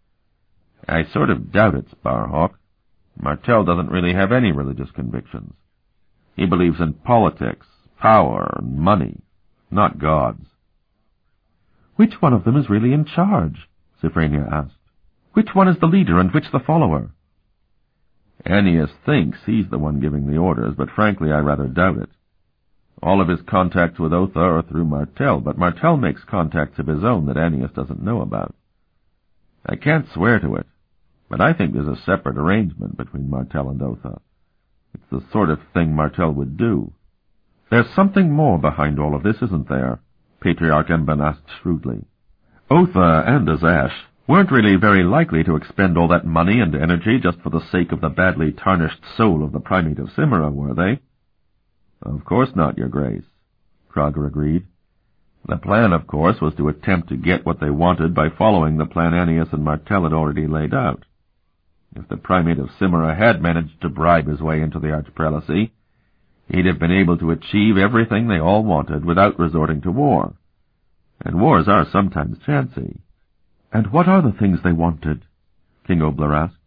I sort of doubt it, Sparhawk. Martel doesn't really have any religious convictions. He believes in politics, power, and money, not gods. Which one of them is really in charge? Sifrania asked. Which one is the leader and which the follower? Annius thinks he's the one giving the orders, but frankly I rather doubt it. All of his contacts with Otha are through Martel, but Martel makes contacts of his own that Annius doesn't know about. I can't swear to it, but I think there's a separate arrangement between Martel and Otha. It's the sort of thing Martel would do. There's something more behind all of this, isn't there? Patriarch Emban asked shrewdly. Otha and Azash weren't really very likely to expend all that money and energy just for the sake of the badly tarnished soul of the primate of Cimera, were they? Of course not, Your Grace, Krogr agreed. The plan, of course, was to attempt to get what they wanted by following the plan Annius and Martel had already laid out. If the primate of Cimera had managed to bribe his way into the archprelacy, he'd have been able to achieve everything they all wanted without resorting to war. And wars are sometimes chancy. And what are the things they wanted? King Obler asked.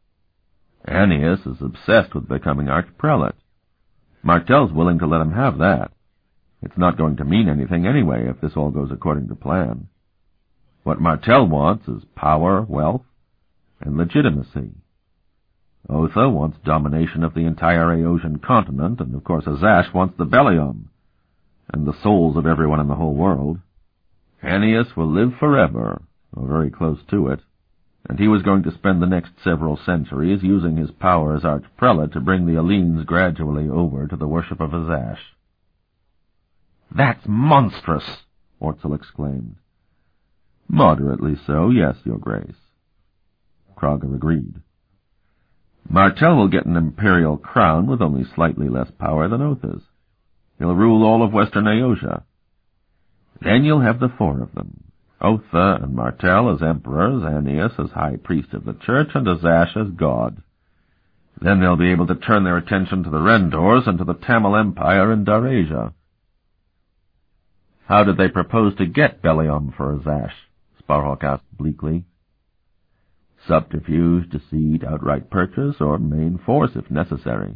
Annius is obsessed with becoming archprelate. Martel's willing to let him have that. It's not going to mean anything anyway if this all goes according to plan. What Martel wants is power, wealth, and legitimacy. Otha wants domination of the entire Aeosian continent, and of course Azash wants the Bellium, and the souls of everyone in the whole world. Annius will live forever, or very close to it, and he was going to spend the next several centuries using his power as archprelate to bring the Hellenes gradually over to the worship of Azash. That's monstrous, Ortzel exclaimed. Moderately so, yes, Your Grace. Krogr agreed. Martel will get an imperial crown with only slightly less power than Otha's. He'll rule all of Western Aeosia. Then you'll have the four of them, Otha and Martel as emperors, Annius as high priest of the church, and Azash as god. Then they'll be able to turn their attention to the Rendors and to the Tamil Empire in Darasia. How did they propose to get Bellium for Azash? Sparhawk asked bleakly. Subterfuge, deceit, outright purchase, or main force if necessary.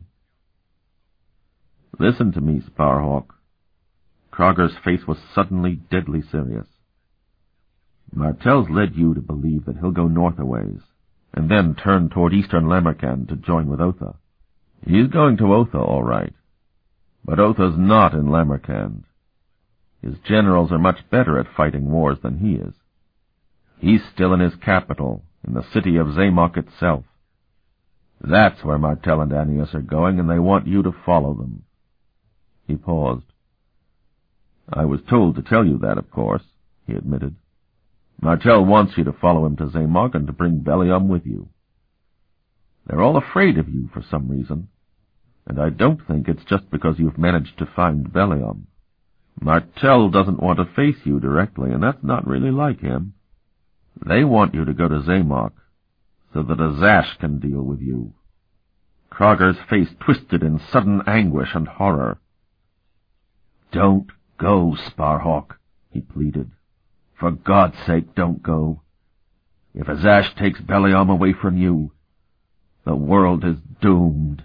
Listen to me, Sparhawk. Krogr's face was suddenly deadly serious. Martel's led you to believe that he'll go north a ways, and then turn toward eastern Lamercand to join with Otha. He's going to Otha, all right, but Otha's not in Lamercand. His generals are much better at fighting wars than he is. He's still in his capital, in the city of Zamock itself. That's where Martell and Annius are going, and they want you to follow them." He paused. "I was told to tell you that, of course," he admitted. "Martell wants you to follow him to Zamock and to bring Bellium with you. They're all afraid of you for some reason, and I don't think it's just because you've managed to find Bellium. Martell doesn't want to face you directly, and that's not really like him. They want you to go to Zamock, so that Azash can deal with you." Krogger's face twisted in sudden anguish and horror. "Don't go, Sparhawk," he pleaded. "For God's sake, don't go. If Azash takes Bellium away from you, the world is doomed."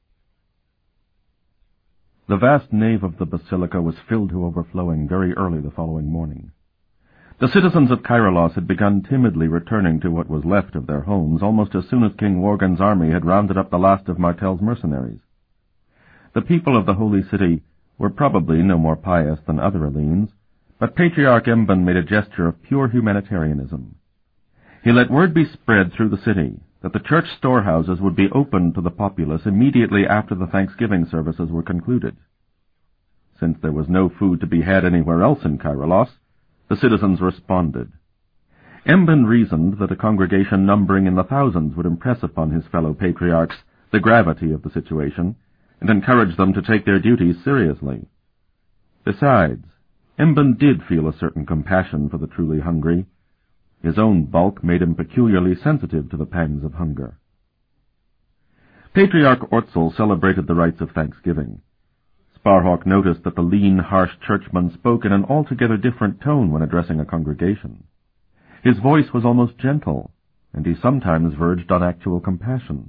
The vast nave of the basilica was filled to overflowing very early the following morning. The citizens of Kairos had begun timidly returning to what was left of their homes almost as soon as King Worgen's army had rounded up the last of Martell's mercenaries. The people of the Holy City were probably no more pious than other Hellenes, but Patriarch Emban made a gesture of pure humanitarianism. He let word be spread through the city that the church storehouses would be opened to the populace immediately after the Thanksgiving services were concluded. Since there was no food to be had anywhere else in Kairos, the citizens responded. Emban reasoned that a congregation numbering in the thousands would impress upon his fellow patriarchs the gravity of the situation and encourage them to take their duties seriously. Besides, Emban did feel a certain compassion for the truly hungry. His own bulk made him peculiarly sensitive to the pangs of hunger. Patriarch Ortzel celebrated the rites of Thanksgiving. Sparhawk noticed that the lean, harsh churchman spoke in an altogether different tone when addressing a congregation. His voice was almost gentle, and he sometimes verged on actual compassion.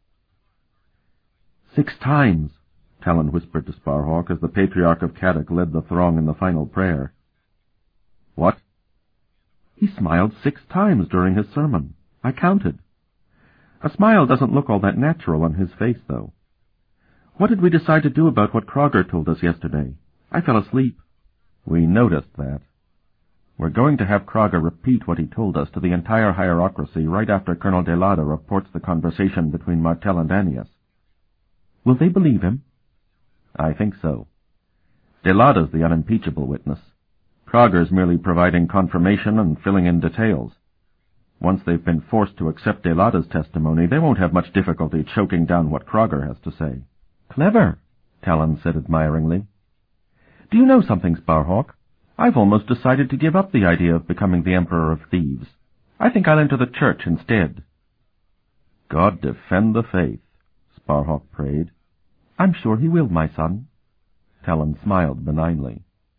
"Six times," Talon whispered to Sparhawk as the Patriarch of Caddock led the throng in the final prayer. "What?" "He smiled six times during his sermon. I counted. A smile doesn't look all that natural on his face, though. What did we decide to do about what Krogger told us yesterday? I fell asleep." "We noticed that. We're going to have Krogger repeat what he told us to the entire hierocracy right after Colonel Delada reports the conversation between Martell and Annius." "Will they believe him?" "I think so. Delada's the unimpeachable witness. Krogger's merely providing confirmation and filling in details. Once they've been forced to accept Delada's testimony, they won't have much difficulty choking down what Krogger has to say." "Clever," Talon said admiringly. "Do you know something, Sparhawk? I've almost decided to give up the idea of becoming the Emperor of Thieves. I think I'll enter the church instead." "God defend the faith," Sparhawk prayed. "I'm sure he will, my son." Talon smiled benignly.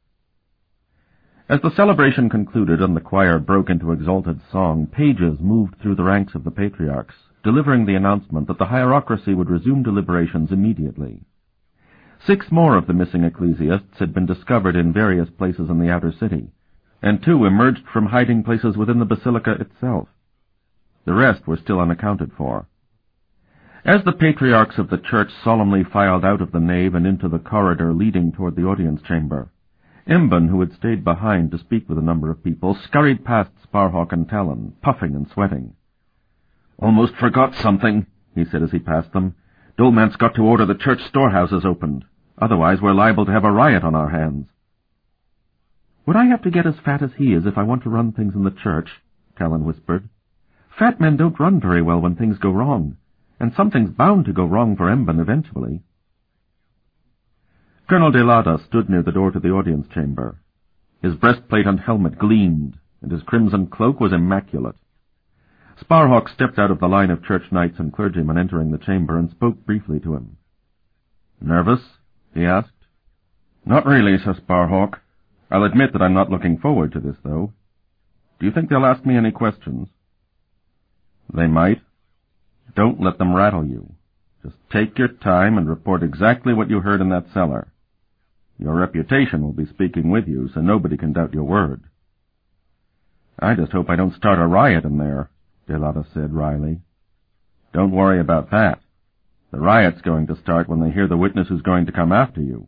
As the celebration concluded and the choir broke into exalted song, pages moved through the ranks of the patriarchs, delivering the announcement that the hierocracy would resume deliberations immediately. Six more of the missing ecclesiasts had been discovered in various places in the outer city, and two emerged from hiding places within the basilica itself. The rest were still unaccounted for. As the patriarchs of the church solemnly filed out of the nave and into the corridor leading toward the audience chamber, Emban, who had stayed behind to speak with a number of people, scurried past Sparhawk and Talon, puffing and sweating. "Almost forgot something," he said as he passed them. "Dolmant's got to order the church storehouses opened. Otherwise we're liable to have a riot on our hands." "Would I have to get as fat as he is if I want to run things in the church?" Talon whispered. "Fat men don't run very well when things go wrong, and something's bound to go wrong for Emban eventually." Colonel Delada stood near the door to the audience chamber. His breastplate and helmet gleamed, and his crimson cloak was immaculate. Sparhawk stepped out of the line of church knights and clergymen entering the chamber and spoke briefly to him. "Nervous?" he asked. "Not really," said Sparhawk. "I'll admit that I'm not looking forward to this, though. Do you think they'll ask me any questions?" "They might. Don't let them rattle you. Just take your time and report exactly what you heard in that cellar. Your reputation will be speaking with you, so nobody can doubt your word." "I just hope I don't start a riot in there," Delada said wryly. "Don't worry about that. The riot's going to start when they hear the witness who's going to come after you."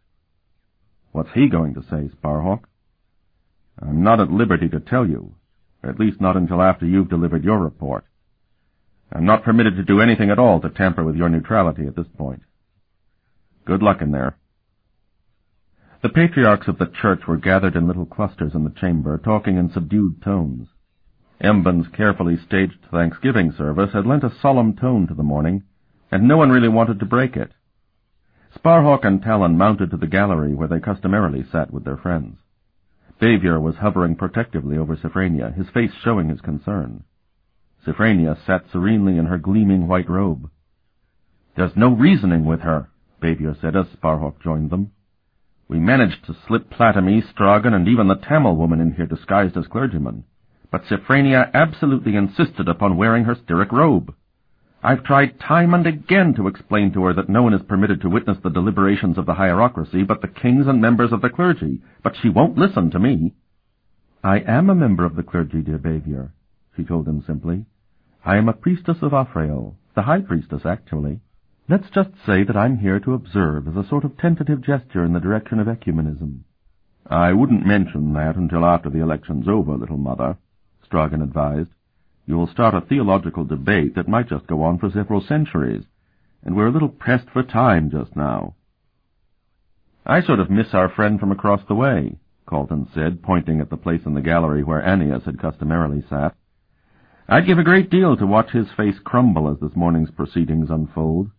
"What's he going to say, Sparhawk?" "I'm not at liberty to tell you, at least not until after you've delivered your report. I'm not permitted to do anything at all to tamper with your neutrality at this point. Good luck in there." The patriarchs of the church were gathered in little clusters in the chamber, talking in subdued tones. Emban's carefully staged Thanksgiving service had lent a solemn tone to the morning, and no one really wanted to break it. Sparhawk and Talon mounted to the gallery where they customarily sat with their friends. Bavier was hovering protectively over Siphrania, his face showing his concern. Siphrania sat serenely in her gleaming white robe. "There's no reasoning with her," Bavier said as Sparhawk joined them. "We managed to slip Platamy, Stragan, and even the Tamil woman in here disguised as clergymen, but Siphrania absolutely insisted upon wearing her Styric robe. I've tried time and again to explain to her that no one is permitted to witness the deliberations of the hierocracy but the kings and members of the clergy, but she won't listen to me." "I am a member of the clergy, dear Bavier," she told him simply. "I am a priestess of Afrael, the high priestess, actually. Let's just say that I'm here to observe as a sort of tentative gesture in the direction of ecumenism." "I wouldn't mention that until after the election's over, little mother," Stragan advised. "You will start a theological debate that might just go on for several centuries, and we're a little pressed for time just now." "I sort of miss our friend from across the way," Calton said, pointing at the place in the gallery where Annius had customarily sat. "I'd give a great deal to watch his face crumble as this morning's proceedings unfold."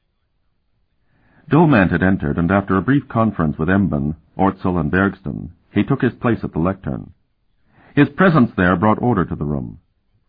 Dolmant had entered, and after a brief conference with Emban, Ortzel, and Bergston, he took his place at the lectern. His presence there brought order to the room.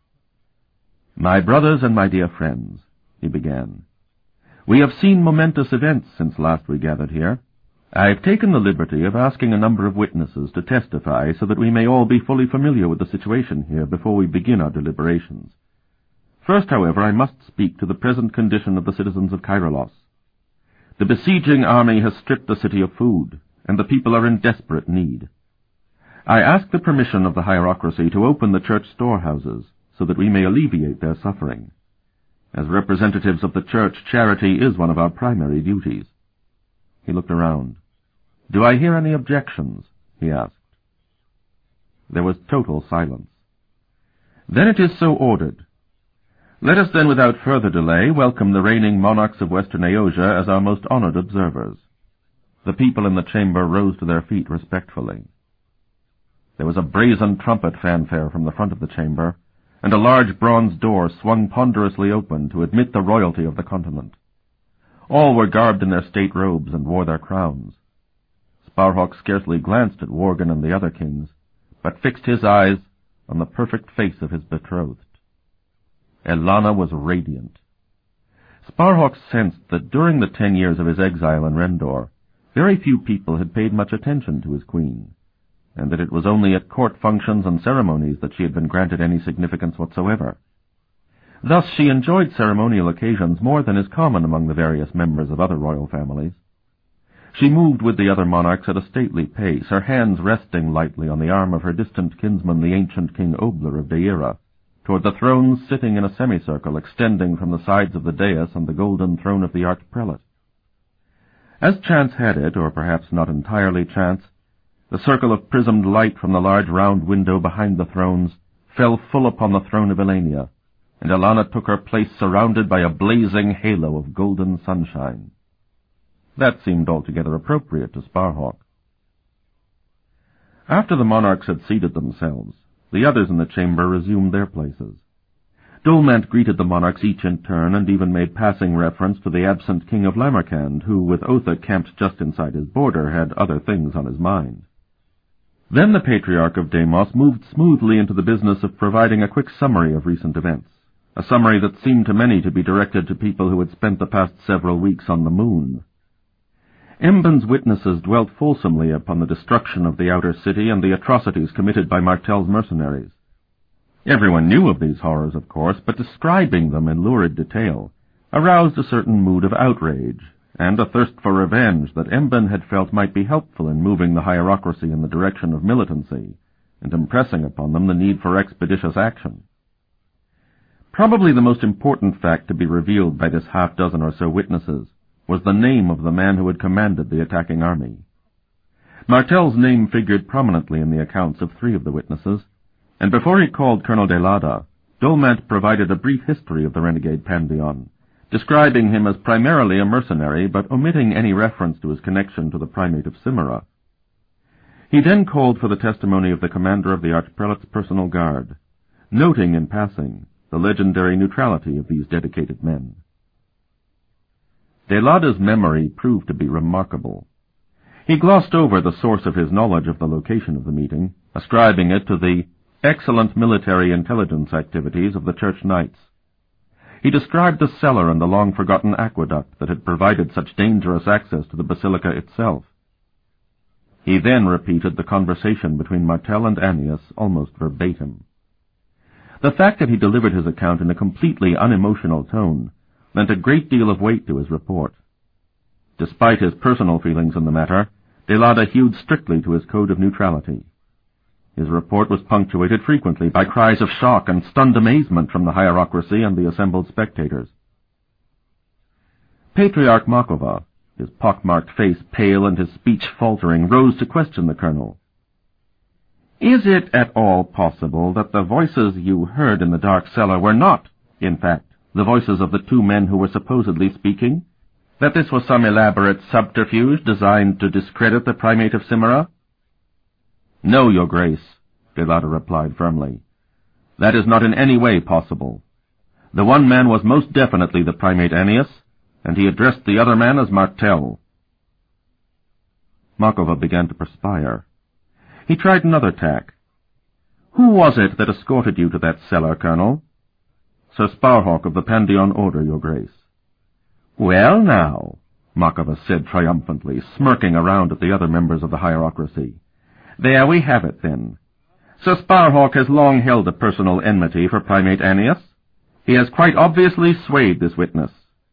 "My brothers and my dear friends," he began, "we have seen momentous events since last we gathered here. I have taken the liberty of asking a number of witnesses to testify so that we may all be fully familiar with the situation here before we begin our deliberations. First, however, I must speak to the present condition of the citizens of Kairos. The besieging army has stripped the city of food, and the people are in desperate need. I ask the permission of the hierocracy to open the church storehouses, so that we may alleviate their suffering. As representatives of the church, charity is one of our primary duties." He looked around. "Do I hear any objections?" he asked. There was total silence. "Then it is so ordered. Let us then, without further delay, welcome the reigning monarchs of Western Aeosia as our most honored observers." The people in the chamber rose to their feet respectfully. There was a brazen trumpet fanfare from the front of the chamber, and a large bronze door swung ponderously open to admit the royalty of the continent. All were garbed in their state robes and wore their crowns. Sparhawk scarcely glanced at Worgen and the other kings, but fixed his eyes on the perfect face of his betrothed. Elana was radiant. Sparhawk sensed that during the ten years of his exile in Rendor, very few people had paid much attention to his queen, and that it was only at court functions and ceremonies that she had been granted any significance whatsoever. Thus she enjoyed ceremonial occasions more than is common among the various members of other royal families. She moved with the other monarchs at a stately pace, her hands resting lightly on the arm of her distant kinsman, the ancient King Obler of Deira, toward the thrones sitting in a semicircle extending from the sides of the dais and the golden throne of the archprelate. As chance had it, or perhaps not entirely chance, the circle of prismed light from the large round window behind the thrones fell full upon the throne of Elenia, and Elana took her place surrounded by a blazing halo of golden sunshine. That seemed altogether appropriate to Sparhawk. After the monarchs had seated themselves, the others in the chamber resumed their places. Dolmant greeted the monarchs each in turn, and even made passing reference to the absent king of Lamercand, who, with Otha camped just inside his border, had other things on his mind. Then the Patriarch of Deimos moved smoothly into the business of providing a quick summary of recent events, a summary that seemed to many to be directed to people who had spent the past several weeks on the moon. Emban's witnesses dwelt fulsomely upon the destruction of the outer city and the atrocities committed by Martel's mercenaries. Everyone knew of these horrors, of course, but describing them in lurid detail aroused a certain mood of outrage, and a thirst for revenge that Emban had felt might be helpful in moving the hierocracy in the direction of militancy, and impressing upon them the need for expeditious action. Probably the most important fact to be revealed by this half-dozen or so witnesses was the name of the man who had commanded the attacking army. Martel's name figured prominently in the accounts of three of the witnesses, and before he called Colonel de Lada, Dolmant provided a brief history of the renegade Pandion, describing him as primarily a mercenary, but omitting any reference to his connection to the primate of Cimera. He then called for the testimony of the commander of the Archprelate's personal guard, noting in passing the legendary neutrality of these dedicated men. De Lada's memory proved to be remarkable. He glossed over the source of his knowledge of the location of the meeting, ascribing it to the excellent military intelligence activities of the Church Knights. He described the cellar and the long-forgotten aqueduct that had provided such dangerous access to the basilica itself. He then repeated the conversation between Martel and Annius almost verbatim. The fact that he delivered his account in a completely unemotional tone lent a great deal of weight to his report. Despite his personal feelings in the matter, De Lada hewed strictly to his code of neutrality. His report was punctuated frequently by cries of shock and stunned amazement from the hierocracy and the assembled spectators. Patriarch Makova, his pockmarked face pale and his speech faltering, rose to question the colonel. "Is it at all possible that the voices you heard in the dark cellar were not, in fact, the voices of the two men who were supposedly speaking? That this was some elaborate subterfuge designed to discredit the primate of Cimera?" "No, Your Grace," De Lada replied firmly. "That is not in any way possible. The one man was most definitely the primate Annius, and he addressed the other man as Martel." Makova began to perspire. He tried another tack. "Who was it that escorted you to that cellar, Colonel?" "Sir Sparhawk of the Pandion Order, Your Grace." "Well, now," Makova said triumphantly, smirking around at the other members of the hierocracy. "There we have it, then. Sir Sparhawk has long held a personal enmity for Primate Annius. He has quite obviously swayed this witness."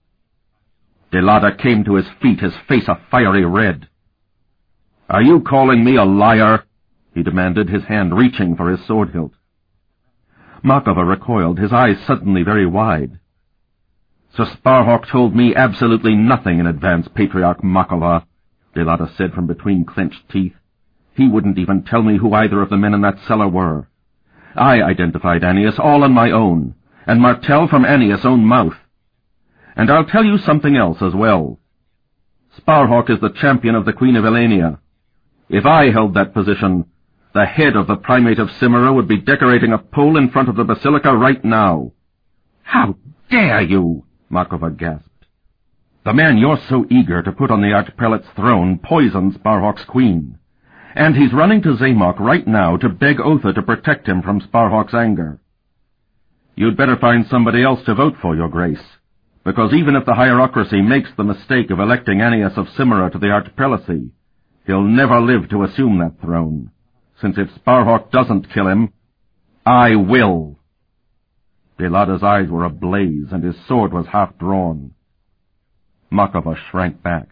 De Lada came to his feet, his face a fiery red. "Are you calling me a liar?" he demanded, his hand reaching for his sword hilt. Makova recoiled, his eyes suddenly very wide. "Sir Sparhawk told me absolutely nothing in advance, Patriarch Makova," De Lada said from between clenched teeth. "He wouldn't even tell me who either of the men in that cellar were. I identified Annius all on my own, and Martel from Annius' own mouth. And I'll tell you something else as well. Sparhawk is the champion of the Queen of Elenia. If I held that position, the head of the primate of Cimera would be decorating a pole in front of the basilica right now." "How dare you!" Makova gasped. "The man you're so eager to put on the Archprelate's throne poisoned Sparhawk's queen. And he's running to Zamock right now to beg Otha to protect him from Sparhawk's anger. You'd better find somebody else to vote for, Your Grace, because even if the hierocracy makes the mistake of electing Annius of Cimera to the Archprelacy, he'll never live to assume that throne, since if Sparhawk doesn't kill him, I will." De Lada's eyes were ablaze, and his sword was half drawn. Makova shrank back.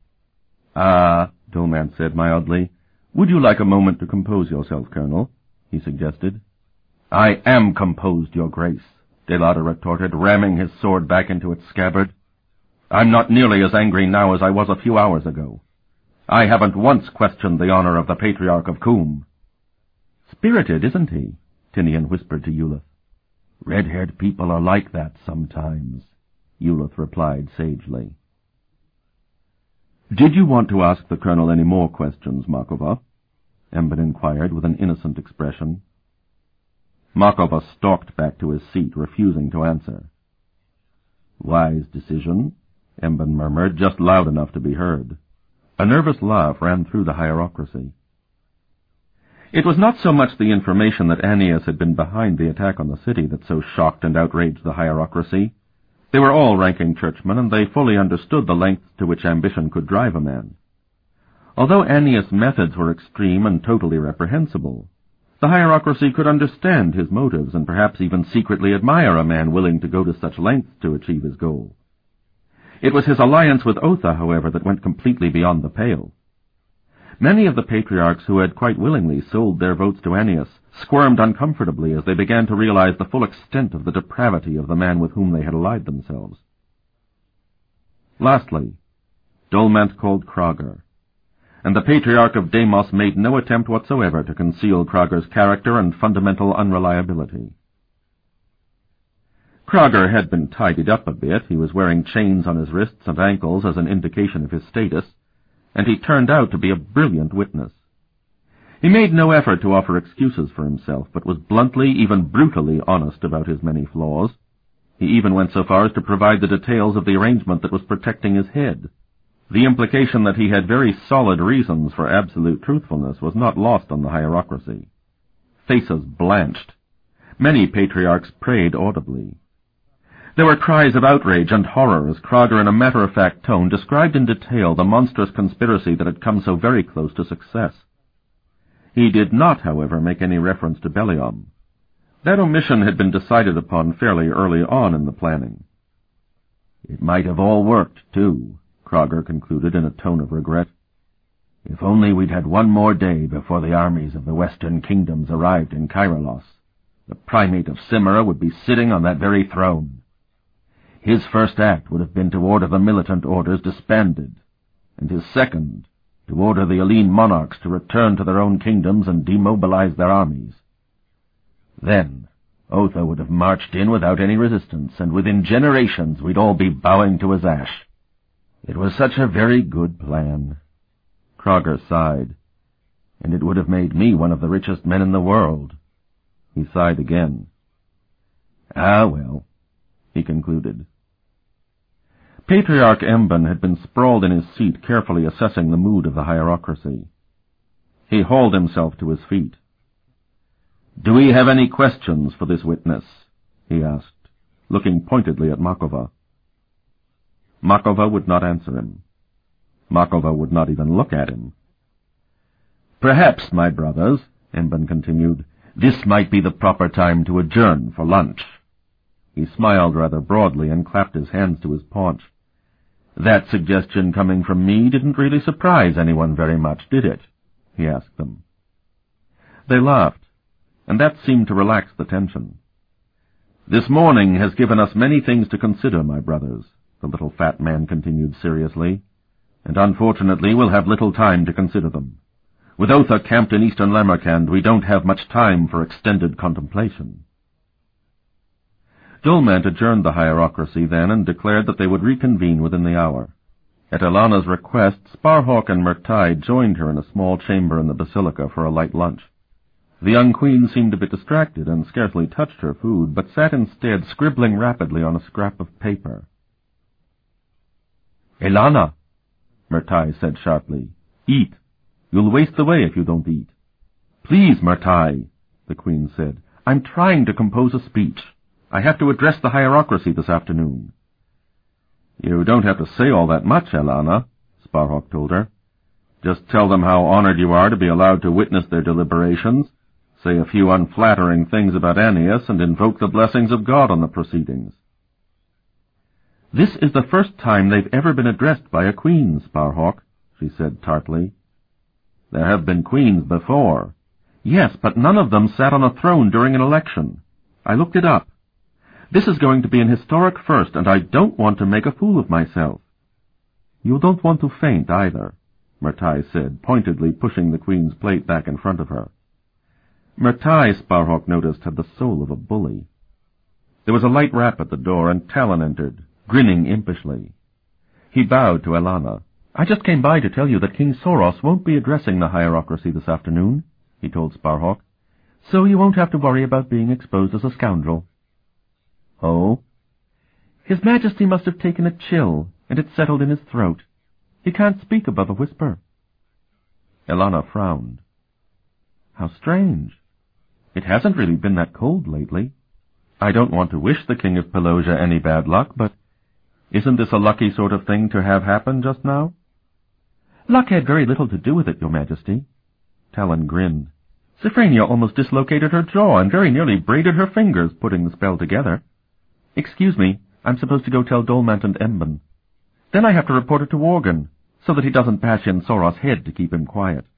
"Ah," Dolmant said mildly, "would you like a moment to compose yourself, Colonel?" he suggested. "I am composed, Your Grace," De Lada retorted, ramming his sword back into its scabbard. "I'm not nearly as angry now as I was a few hours ago. I haven't once questioned the honor of the Patriarch of Coombe." "Spirited, isn't he?" Tinian whispered to Eulith. "Red-haired people are like that sometimes," Eulith replied sagely. "Did you want to ask the Colonel any more questions, Makova?" Embon inquired with an innocent expression. Makova stalked back to his seat, refusing to answer. "Wise decision," Embon murmured, just loud enough to be heard. A nervous laugh ran through the hierocracy. It was not so much the information that Annius had been behind the attack on the city that so shocked and outraged the hierocracy. They were all ranking churchmen, and they fully understood the lengths to which ambition could drive a man. Although Annius' methods were extreme and totally reprehensible, the hierocracy could understand his motives and perhaps even secretly admire a man willing to go to such lengths to achieve his goal. It was his alliance with Otha, however, that went completely beyond the pale. Many of the patriarchs who had quite willingly sold their votes to Annius squirmed uncomfortably as they began to realize the full extent of the depravity of the man with whom they had allied themselves. Lastly, Dolmant called Krager. and the Patriarch of Deimos made no attempt whatsoever to conceal Krogger's character and fundamental unreliability. Krogger had been tidied up a bit. He was wearing chains on his wrists and ankles as an indication of his status, and he turned out to be a brilliant witness. He made no effort to offer excuses for himself, but was bluntly, even brutally honest about his many flaws. He even went so far as to provide the details of the arrangement that was protecting his head. The implication that he had very solid reasons for absolute truthfulness was not lost on the hierocracy. Faces blanched. Many patriarchs prayed audibly. There were cries of outrage and horror as Krogger in a matter-of-fact tone described in detail the monstrous conspiracy that had come so very close to success. He did not, however, make any reference to Beliom. That omission had been decided upon fairly early on in the planning. "It might have all worked, too," Krogger concluded in a tone of regret. "If only we'd had one more day before the armies of the western kingdoms arrived in Kairos, the primate of Cimera would be sitting on that very throne. His first act would have been to order the militant orders disbanded, and his second, to order the Helene monarchs to return to their own kingdoms and demobilize their armies. Then Otho would have marched in without any resistance, and within generations we'd all be bowing to his ash. It was such a very good plan." Krogger sighed. "And it would have made me one of the richest men in the world." He sighed again. "Ah, well," he concluded. Patriarch Emban had been sprawled in his seat, carefully assessing the mood of the hierocracy. He hauled himself to his feet. "Do we have any questions for this witness?" he asked, looking pointedly at Makova. Makova would not answer him. Makova would not even look at him. "Perhaps, my brothers," Emban continued, "this might be the proper time to adjourn for lunch." He smiled rather broadly and clapped his hands to his paunch. "That suggestion coming from me didn't really surprise anyone very much, did it?" he asked them. They laughed, and that seemed to relax the tension. "This morning has given us many things to consider, my brothers," the little fat man continued seriously, "and unfortunately we'll have little time to consider them. With Otha camped in eastern Lamerkand, we don't have much time for extended contemplation." Dolmant adjourned the hierocracy then and declared that they would reconvene within the hour. At Elana's request, Sparhawk and Murtai joined her in a small chamber in the basilica for a light lunch. The young queen seemed a bit distracted and scarcely touched her food, but sat instead scribbling rapidly on a scrap of paper. "Elana," Murtai said sharply, "eat. You'll waste away if you don't eat." "Please, Murtai," the queen said, "I'm trying to compose a speech. I have to address the hierocracy this afternoon." "You don't have to say all that much, Elana," Sparhawk told her. "Just tell them how honored you are to be allowed to witness their deliberations, say a few unflattering things about Annius, and invoke the blessings of God on the proceedings." "This is the first time they've ever been addressed by a queen, Sparhawk," she said tartly. "There have been queens before." "Yes, but none of them sat on a throne during an election. I looked it up. This is going to be an historic first, and I don't want to make a fool of myself." "You don't want to faint, either," Murtai said, pointedly pushing the queen's plate back in front of her. Murtai, Sparhawk noticed, had the soul of a bully. There was a light rap at the door, and Talon entered, grinning impishly. He bowed to Elana. "I just came by to tell you that King Soros won't be addressing the hierocracy this afternoon," he told Sparhawk, "so you won't have to worry about being exposed as a scoundrel." "Oh?" "His Majesty must have taken a chill, and it settled in his throat. He can't speak above a whisper." Elana frowned. "How strange. It hasn't really been that cold lately. I don't want to wish the King of Pelosia any bad luck, but isn't this a lucky sort of thing to have happen just now?" "Luck had very little to do with it, Your Majesty." Talon grinned. "Sophrania almost dislocated her jaw and very nearly braided her fingers putting the spell together. Excuse me, I'm supposed to go tell Dolmant and Emban. Then I have to report it to Worgen, so that he doesn't bash in Soros' head to keep him quiet."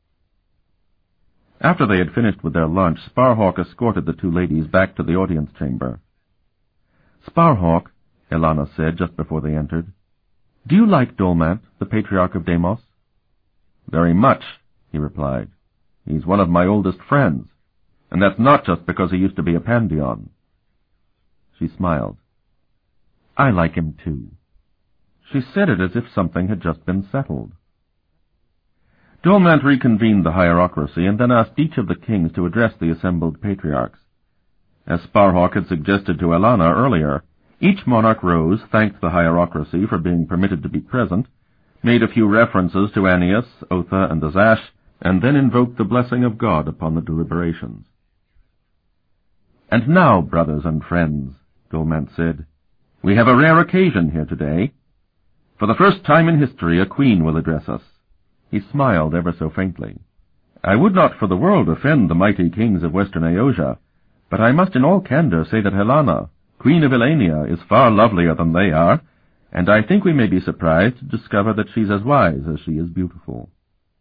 After they had finished with their lunch, Sparhawk escorted the two ladies back to the audience chamber. "Sparhawk," Elana said just before they entered, "do you like Dolmant, the Patriarch of Deimos?" Very much, he replied. He's one of my oldest friends, and that's not just because he used to be a Pandion. She smiled. I like him too. She said it as if something had just been settled. Dolmant reconvened the hierocracy and then asked each of the kings to address the assembled patriarchs. As Sparhawk had suggested to Elanna earlier, each monarch rose, thanked the hierocracy for being permitted to be present, made a few references to Annius, Otha, and Azash, and then invoked the blessing of God upon the deliberations. And now, brothers and friends, Dolmant said, we have a rare occasion here today. For the first time in history, a queen will address us. He smiled ever so faintly. I would not for the world offend the mighty kings of Western Eosia, but I must in all candor say that Helena, Queen of Elania, is far lovelier than they are, and I think we may be surprised to discover that she's as wise as she is beautiful.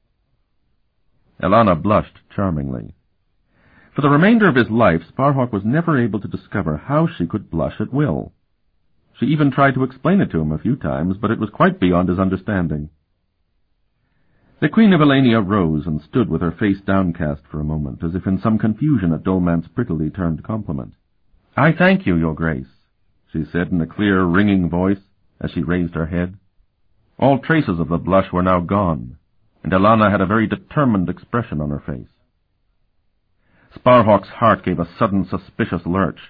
Elanna blushed charmingly. For the remainder of his life, Sparhawk was never able to discover how she could blush at will. She even tried to explain it to him a few times, but it was quite beyond his understanding. The Queen of Elania rose and stood with her face downcast for a moment, as if in some confusion at Dolmant's prettily turned compliment. I thank you, Your Grace, she said in a clear, ringing voice, as she raised her head. All traces of the blush were now gone, and Elanna had a very determined expression on her face. Sparhawk's heart gave a sudden suspicious lurch.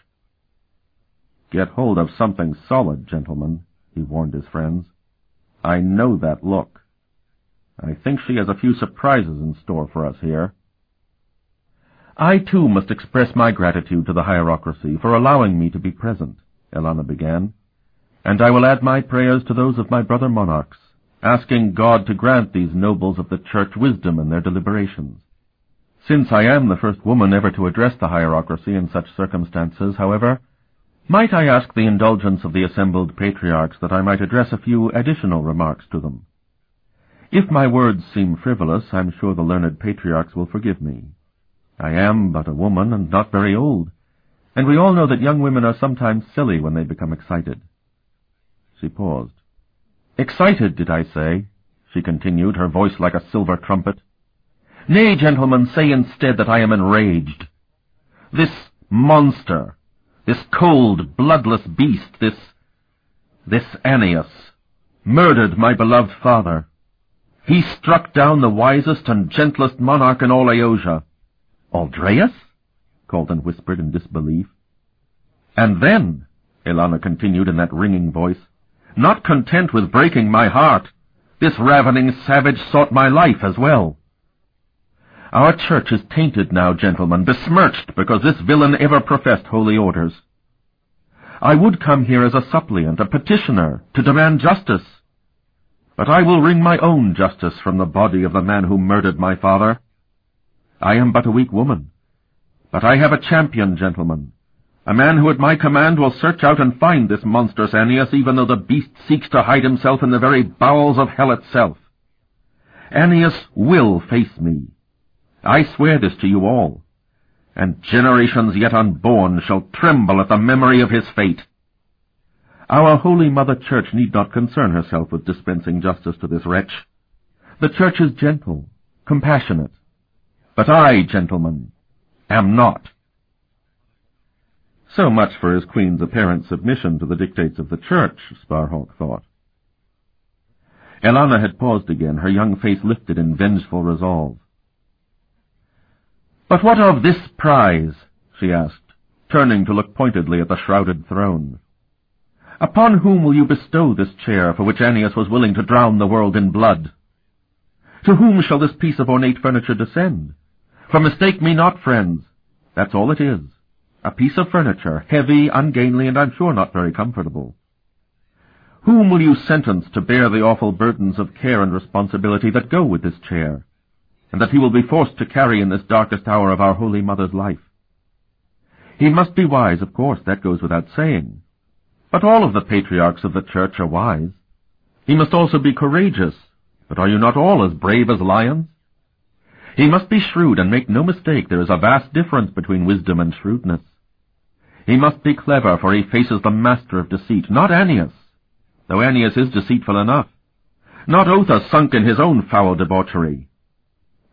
Get hold of something solid, gentlemen, he warned his friends. I know that look. I think she has a few surprises in store for us here. I, too, must express my gratitude to the hierocracy for allowing me to be present, Elanna began, and I will add my prayers to those of my brother monarchs, asking God to grant these nobles of the Church wisdom in their deliberations. Since I am the first woman ever to address the hierocracy in such circumstances, however, might I ask the indulgence of the assembled patriarchs that I might address a few additional remarks to them? If my words seem frivolous, I'm sure the learned patriarchs will forgive me. I am but a woman and not very old, and we all know that young women are sometimes silly when they become excited. She paused. Excited, did I say? She continued, her voice like a silver trumpet. Nay, gentlemen, say instead that I am enraged. This monster, this cold, bloodless beast, this, this Annius, murdered my beloved father. He struck down the wisest and gentlest monarch in all Eosia. Aldreus? Colton whispered in disbelief. And then, Elanna continued in that ringing voice, not content with breaking my heart, this ravening savage sought my life as well. Our church is tainted now, gentlemen, besmirched because this villain ever professed holy orders. I would come here as a suppliant, a petitioner, to demand justice. But I will wring my own justice from the body of the man who murdered my father. I am but a weak woman, but I have a champion, gentlemen, a man who at my command will search out and find this monstrous Annius, even though the beast seeks to hide himself in the very bowels of hell itself. Annius will face me. I swear this to you all, and generations yet unborn shall tremble at the memory of his fate. Our Holy Mother Church need not concern herself with dispensing justice to this wretch. The Church is gentle, compassionate, but I, gentlemen, am not. So much for his queen's apparent submission to the dictates of the Church, Sparhawk thought. Elanna had paused again, her young face lifted in vengeful resolve. But what of this prize? She asked, turning to look pointedly at the shrouded throne. Upon whom will you bestow this chair for which Annius was willing to drown the world in blood? To whom shall this piece of ornate furniture descend? For mistake me not, friends, that's all it is. A piece of furniture, heavy, ungainly, and I'm sure not very comfortable. Whom will you sentence to bear the awful burdens of care and responsibility that go with this chair, and that he will be forced to carry in this darkest hour of our Holy Mother's life? He must be wise, of course, that goes without saying. But all of the patriarchs of the Church are wise. He must also be courageous, but are you not all as brave as lions? He must be shrewd, and make no mistake, there is a vast difference between wisdom and shrewdness. He must be clever, for he faces the master of deceit, not Annius, though Annius is deceitful enough, not Otha sunk in his own foul debauchery,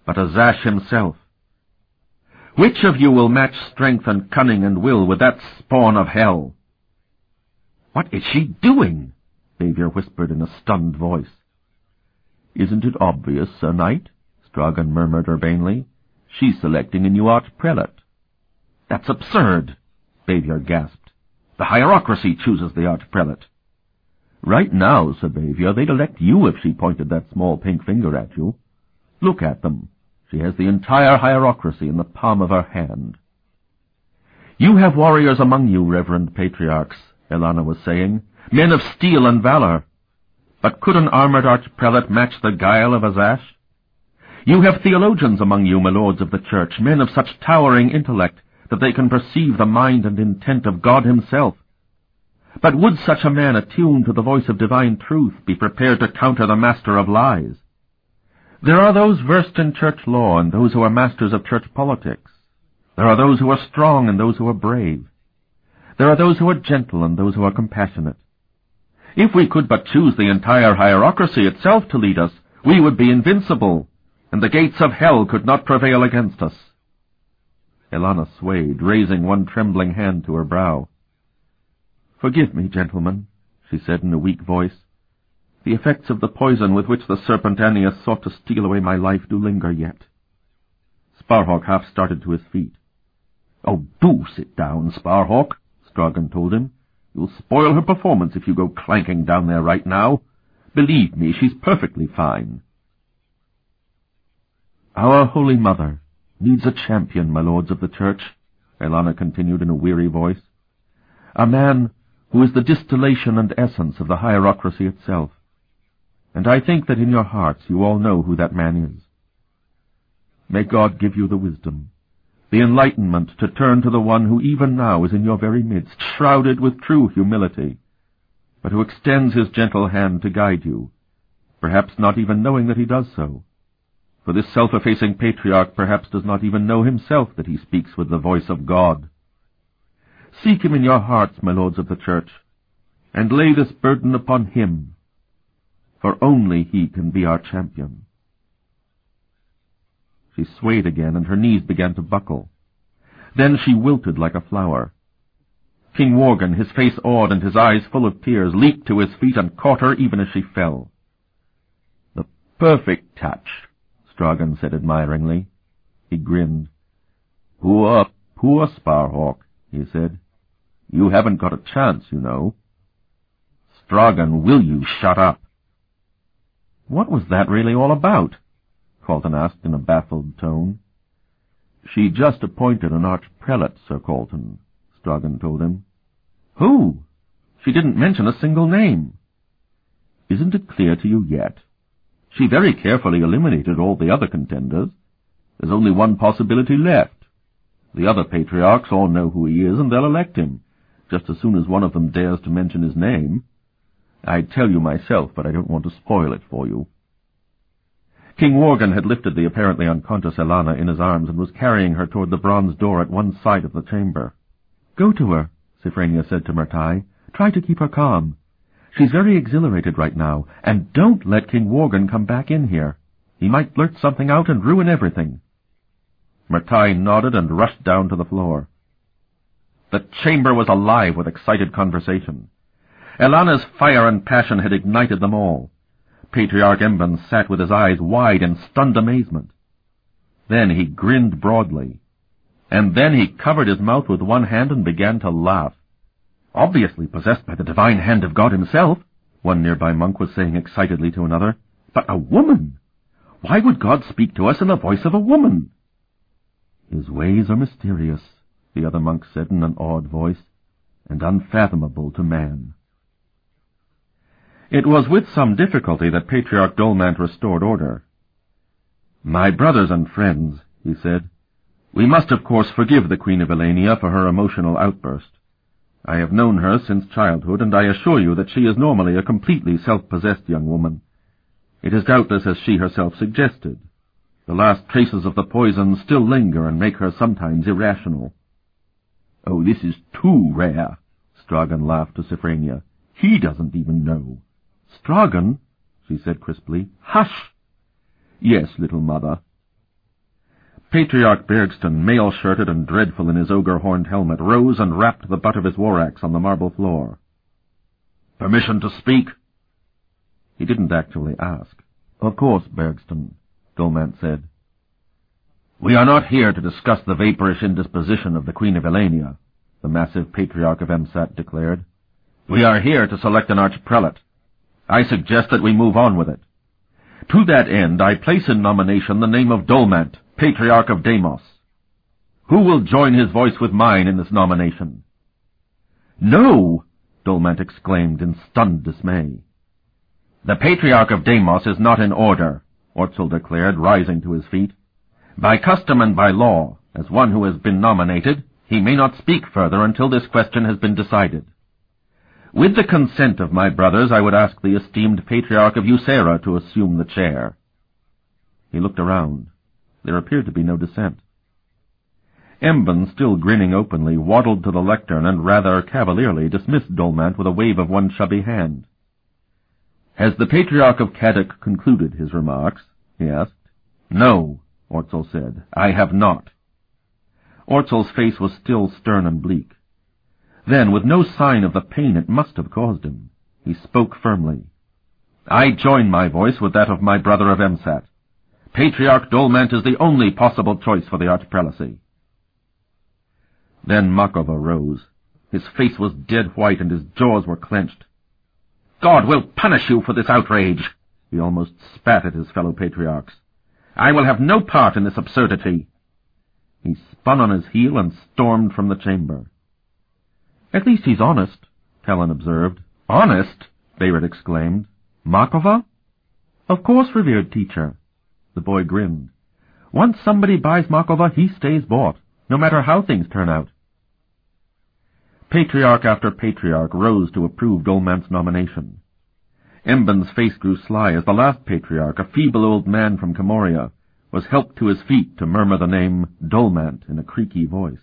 but Azash himself. Which of you will match strength and cunning and will with that spawn of hell?" "What is she doing?" Bavier whispered in a stunned voice. "Isn't it obvious, Sir Knight?" Stragan murmured urbanely. "She's selecting a new archprelate." "That's absurd," Bavier gasped. "The hierocracy chooses the archprelate." "Right now," said Bavier, "they'd elect you if she pointed that small pink finger at you. Look at them. She has the entire hierocracy in the palm of her hand." "You have warriors among you, reverend patriarchs," Elana was saying, "men of steel and valor. But could an armored archprelate match the guile of Azash? You have theologians among you, my lords of the church, men of such towering intellect that they can perceive the mind and intent of God himself. But would such a man attuned to the voice of divine truth be prepared to counter the master of lies? There are those versed in church law and those who are masters of church politics. There are those who are strong and those who are brave. There are those who are gentle and those who are compassionate. If we could but choose the entire hierocracy itself to lead us, we would be invincible, and the gates of hell could not prevail against us." Elana swayed, raising one trembling hand to her brow. "Forgive me, gentlemen," she said in a weak voice. "The effects of the poison with which the serpent Annius sought to steal away my life do linger yet." Sparhawk half started to his feet. "Oh, do sit down, Sparhawk," Stragan told him. "You'll spoil her performance if you go clanking down there right now. Believe me, she's perfectly fine." "Our Holy Mother needs a champion, my lords of the Church," Elana continued in a weary voice. "A man who is the distillation and essence of the hierocracy itself. And I think that in your hearts you all know who that man is. May God give you the wisdom, the enlightenment to turn to the one who even now is in your very midst, shrouded with true humility, but who extends his gentle hand to guide you, perhaps not even knowing that he does so. For this self-effacing patriarch perhaps does not even know himself that he speaks with the voice of God. Seek him in your hearts, my lords of the Church, and lay this burden upon him, for only he can be our champion." She swayed again, and her knees began to buckle. Then she wilted like a flower. King Worgen, his face awed and his eyes full of tears, leaped to his feet and caught her even as she fell. "The perfect touch," Stragan said admiringly. He grinned. "Poor, poor Sparhawk," he said. "You haven't got a chance, you know." "Stragan, will you shut up?" "What was that really all about?" Colton asked in a baffled tone. "She just appointed an archprelate, Sir Colton," Stragan told him. "Who? She didn't mention a single name." "Isn't it clear to you yet? She very carefully eliminated all the other contenders. There's only one possibility left. The other patriarchs all know who he is, and they'll elect him, just as soon as one of them dares to mention his name. I'd tell you myself, but I don't want to spoil it for you." King Worgen had lifted the apparently unconscious Elana in his arms and was carrying her toward the bronze door at one side of the chamber. "Go to her," Sifrania said to Murtai. "Try to keep her calm. She's very exhilarated right now, and don't let King Worgen come back in here. He might blurt something out and ruin everything." Murtai nodded and rushed down to the floor. The chamber was alive with excited conversation. Elana's fire and passion had ignited them all. Patriarch Emban sat with his eyes wide in stunned amazement. Then he grinned broadly, and then he covered his mouth with one hand and began to laugh. "Obviously possessed by the divine hand of God himself," one nearby monk was saying excitedly to another. "But a woman! Why would God speak to us in the voice of a woman?" "His ways are mysterious," the other monk said in an awed voice, "and unfathomable to man." It was with some difficulty that Patriarch Dolmant restored order. "My brothers and friends," he said, "we must of course forgive the Queen of Elenia for her emotional outburst. I have known her since childhood, and I assure you that she is normally a completely self-possessed young woman. It is doubtless as she herself suggested. The last traces of the poison still linger and make her sometimes irrational." "Oh, this is too rare," Stragan laughed to Sifrania. "He doesn't even know." "Stragan," she said crisply. "Hush!" "Yes, little mother." Patriarch Bergston, mail-shirted and dreadful in his ogre-horned helmet, rose and rapped the butt of his war-axe on the marble floor. "Permission to speak?" He didn't actually ask. "Of course, Bergston," Dolmant said. "We are not here to discuss the vaporish indisposition of the Queen of Elenia," the massive Patriarch of Emsat declared. "We are here to select an archprelate. I suggest that we move on with it. To that end, I place in nomination the name of Dolmant, Patriarch of Deimos. Who will join his voice with mine in this nomination?" "No!" Dolmant exclaimed in stunned dismay. "The Patriarch of Deimos is not in order," Ortzel declared, rising to his feet. "By custom and by law, as one who has been nominated, he may not speak further until this question has been decided. With the consent of my brothers, I would ask the esteemed Patriarch of Ysera to assume the chair." He looked around. There appeared to be no dissent. Emban, still grinning openly, waddled to the lectern and rather cavalierly dismissed Dolmant with a wave of one chubby hand. "Has the Patriarch of Caddoc concluded his remarks?" he asked. "No," Ortzel said. "I have not." Ortzel's face was still stern and bleak. Then, with no sign of the pain it must have caused him, he spoke firmly. "I join my voice with that of my brother of Emsat. Patriarch Dolmant is the only possible choice for the archprelacy." Then Makova rose. His face was dead white and his jaws were clenched. "God will punish you for this outrage!" He almost spat at his fellow patriarchs. "I will have no part in this absurdity." He spun on his heel and stormed from the chamber. "At least he's honest," Talon observed. "Honest?" Beirut exclaimed. "Makova?" "Of course, revered teacher." The boy grinned. "Once somebody buys Makova, he stays bought, no matter how things turn out." Patriarch after patriarch rose to approve Dolmant's nomination. Emban's face grew sly as the last patriarch, a feeble old man from Camoria, was helped to his feet to murmur the name Dolmant in a creaky voice.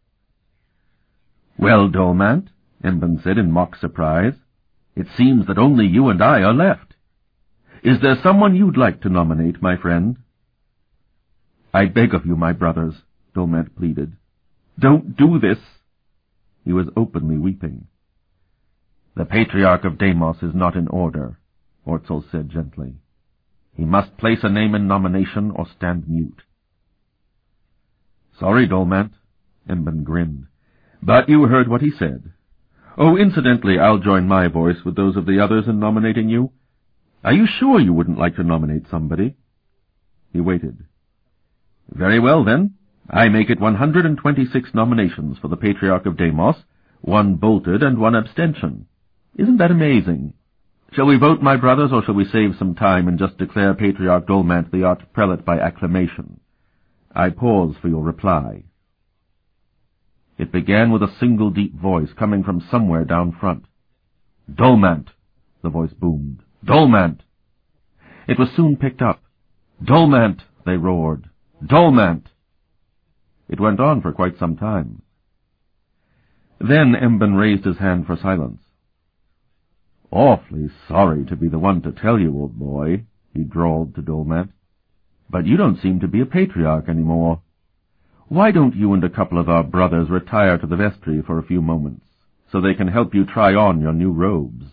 "Well, Dolmant," Emban said in mock surprise, "it seems that only you and I are left. Is there someone you'd like to nominate, my friend?" "I beg of you, my brothers," Dolmant pleaded. "Don't do this." He was openly weeping. "The Patriarch of Deimos is not in order," Ortzel said gently. "He must place a name in nomination or stand mute." "Sorry, Dolmant," Emban grinned. "But you heard what he said. Oh, incidentally, I'll join my voice with those of the others in nominating you. Are you sure you wouldn't like to nominate somebody?" He waited. "Very well, then. I make it one hundred twenty-six nominations for the Patriarch of Deimos, one bolted and one abstention. Isn't that amazing? Shall we vote, my brothers, or shall we save some time and just declare Patriarch Dolmant the archprelate by acclamation? I pause for your reply." It began with a single deep voice coming from somewhere down front. "Dolmant!" the voice boomed. "Dolmant!" It was soon picked up. "Dolmant!" they roared. "Dolmant!" It went on for quite some time. Then Emban raised his hand for silence. "Awfully sorry to be the one to tell you, old boy," he drawled to Dolmant, "but you don't seem to be a patriarch any more. Why don't you and a couple of our brothers retire to the vestry for a few moments, so they can help you try on your new robes?"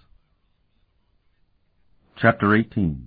Chapter eighteen.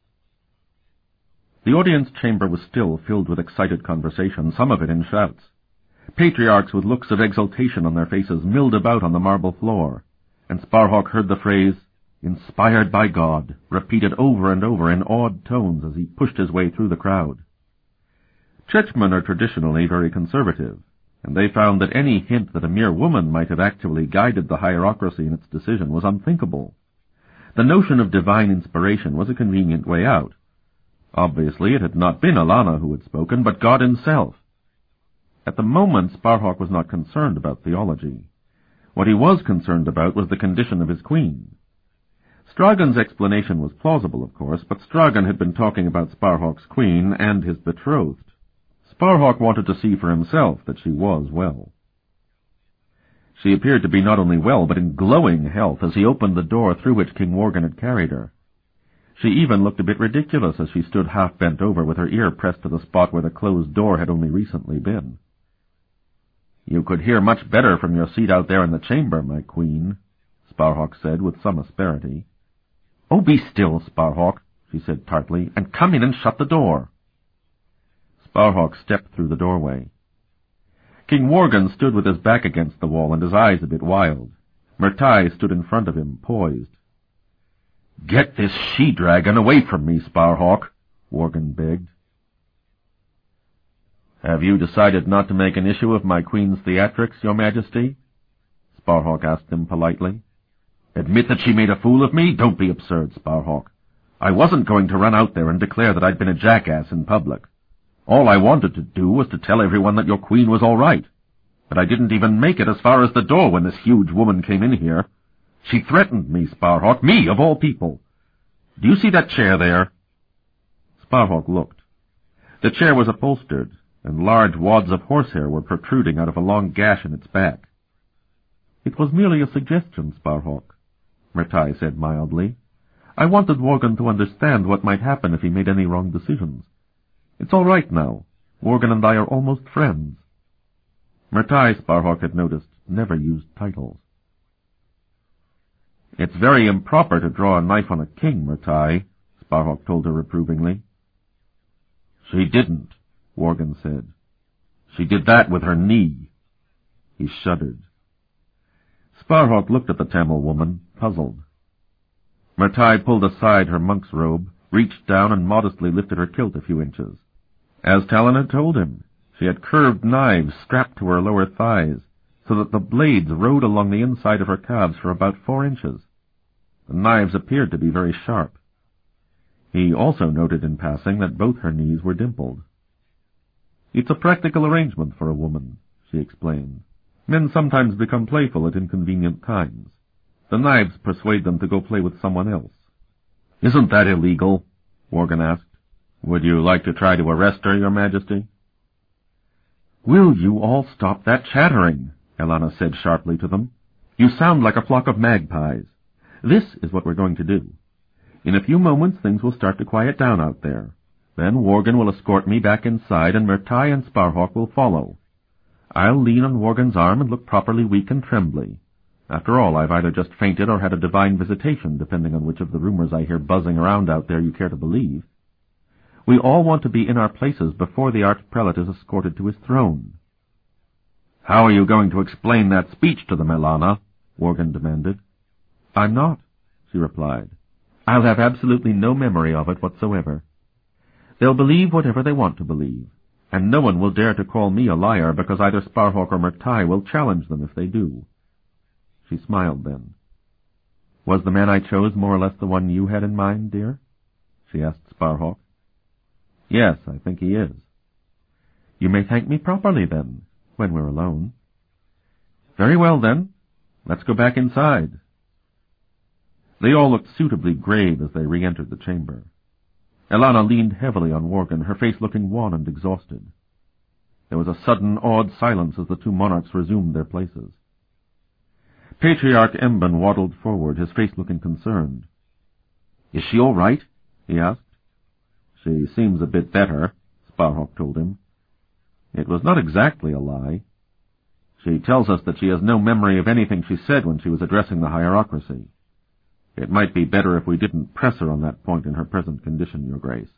The audience chamber was still filled with excited conversation, some of it in shouts. Patriarchs with looks of exultation on their faces milled about on the marble floor, and Sparhawk heard the phrase, "inspired by God," repeated over and over in awed tones as he pushed his way through the crowd. Churchmen are traditionally very conservative, and they found that any hint that a mere woman might have actually guided the hierocracy in its decision was unthinkable. The notion of divine inspiration was a convenient way out. Obviously, it had not been Alana who had spoken, but God himself. At the moment, Sparhawk was not concerned about theology. What he was concerned about was the condition of his queen. Stragon's explanation was plausible, of course, but Stragon had been talking about Sparhawk's queen and his betrothed. Sparhawk wanted to see for himself that she was well. She appeared to be not only well, but in glowing health as he opened the door through which King Worgen had carried her. She even looked a bit ridiculous as she stood half bent over with her ear pressed to the spot where the closed door had only recently been. "You could hear much better from your seat out there in the chamber, my queen," Sparhawk said with some asperity. "Oh, be still, Sparhawk," she said tartly, "and come in and shut the door." Sparhawk stepped through the doorway. King Worgen stood with his back against the wall and his eyes a bit wild. Murtai stood in front of him, poised. "Get this she-dragon away from me, Sparhawk," Worgen begged. "Have you decided not to make an issue of my queen's theatrics, your majesty?" Sparhawk asked him politely. "Admit that she made a fool of me? Don't be absurd, Sparhawk. I wasn't going to run out there and declare that I'd been a jackass in public. All I wanted to do was to tell everyone that your queen was all right. But I didn't even make it as far as the door when this huge woman came in here. She threatened me, Sparhawk, me of all people. Do you see that chair there?" Sparhawk looked. The chair was upholstered, and large wads of horsehair were protruding out of a long gash in its back. "It was merely a suggestion, Sparhawk," Murtai said mildly. "I wanted Worgen to understand what might happen if he made any wrong decisions. It's all right now. Worgen and I are almost friends." Murtai, Sparhawk had noticed, never used titles. "It's very improper to draw a knife on a king, Murtai," Sparhawk told her reprovingly. "She didn't," Worgen said. "She did that with her knee." He shuddered. Sparhawk looked at the Tamil woman, puzzled. Murtai pulled aside her monk's robe, reached down and modestly lifted her kilt a few inches. As Talon had told him, she had curved knives strapped to her lower thighs, so that the blades rode along the inside of her calves for about four inches. The knives appeared to be very sharp. He also noted in passing that both her knees were dimpled. "It's a practical arrangement for a woman," she explained. "Men sometimes become playful at inconvenient times. The knives persuade them to go play with someone else." "Isn't that illegal?" Worgen asked. "Would you like to try to arrest her, your majesty?" "Will you all stop that chattering?" Elana said sharply to them. "You sound like a flock of magpies. This is what we're going to do. In a few moments things will start to quiet down out there. Then Worgen will escort me back inside, and Murtai and Sparhawk will follow. I'll lean on Worgen's arm and look properly weak and trembly. After all, I've either just fainted or had a divine visitation, depending on which of the rumors I hear buzzing around out there you care to believe. We all want to be in our places before the archprelate is escorted to his throne." "How are you going to explain that speech to them, Elana?" Worgen demanded. "I'm not," she replied. "I'll have absolutely no memory of it whatsoever. They'll believe whatever they want to believe, and no one will dare to call me a liar because either Sparhawk or Murtai will challenge them if they do." She smiled then. "Was the man I chose more or less the one you had in mind, dear?" she asked Sparhawk. "Yes, I think he is." "You may thank me properly, then, when we're alone." "Very well, then. Let's go back inside." They all looked suitably grave as they re-entered the chamber. Elana leaned heavily on Worgen, her face looking wan and exhausted. There was a sudden, awed silence as the two monarchs resumed their places. Patriarch Emban waddled forward, his face looking concerned. "Is she all right?" he asked. "She seems a bit better," Sparhawk told him. It was not exactly a lie. "She tells us that she has no memory of anything she said when she was addressing the hierocracy. It might be better if we didn't press her on that point in her present condition, Your Grace."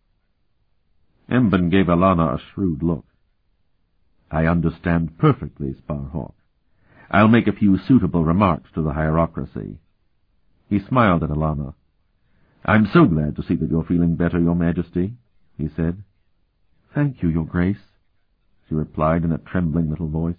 Emban gave Elana a shrewd look. "I understand perfectly, Sparhawk. I'll make a few suitable remarks to the hierocracy." He smiled at Elana. "I'm so glad to see that you're feeling better, Your Majesty," he said. "Thank you, Your Grace," she replied in a trembling little voice.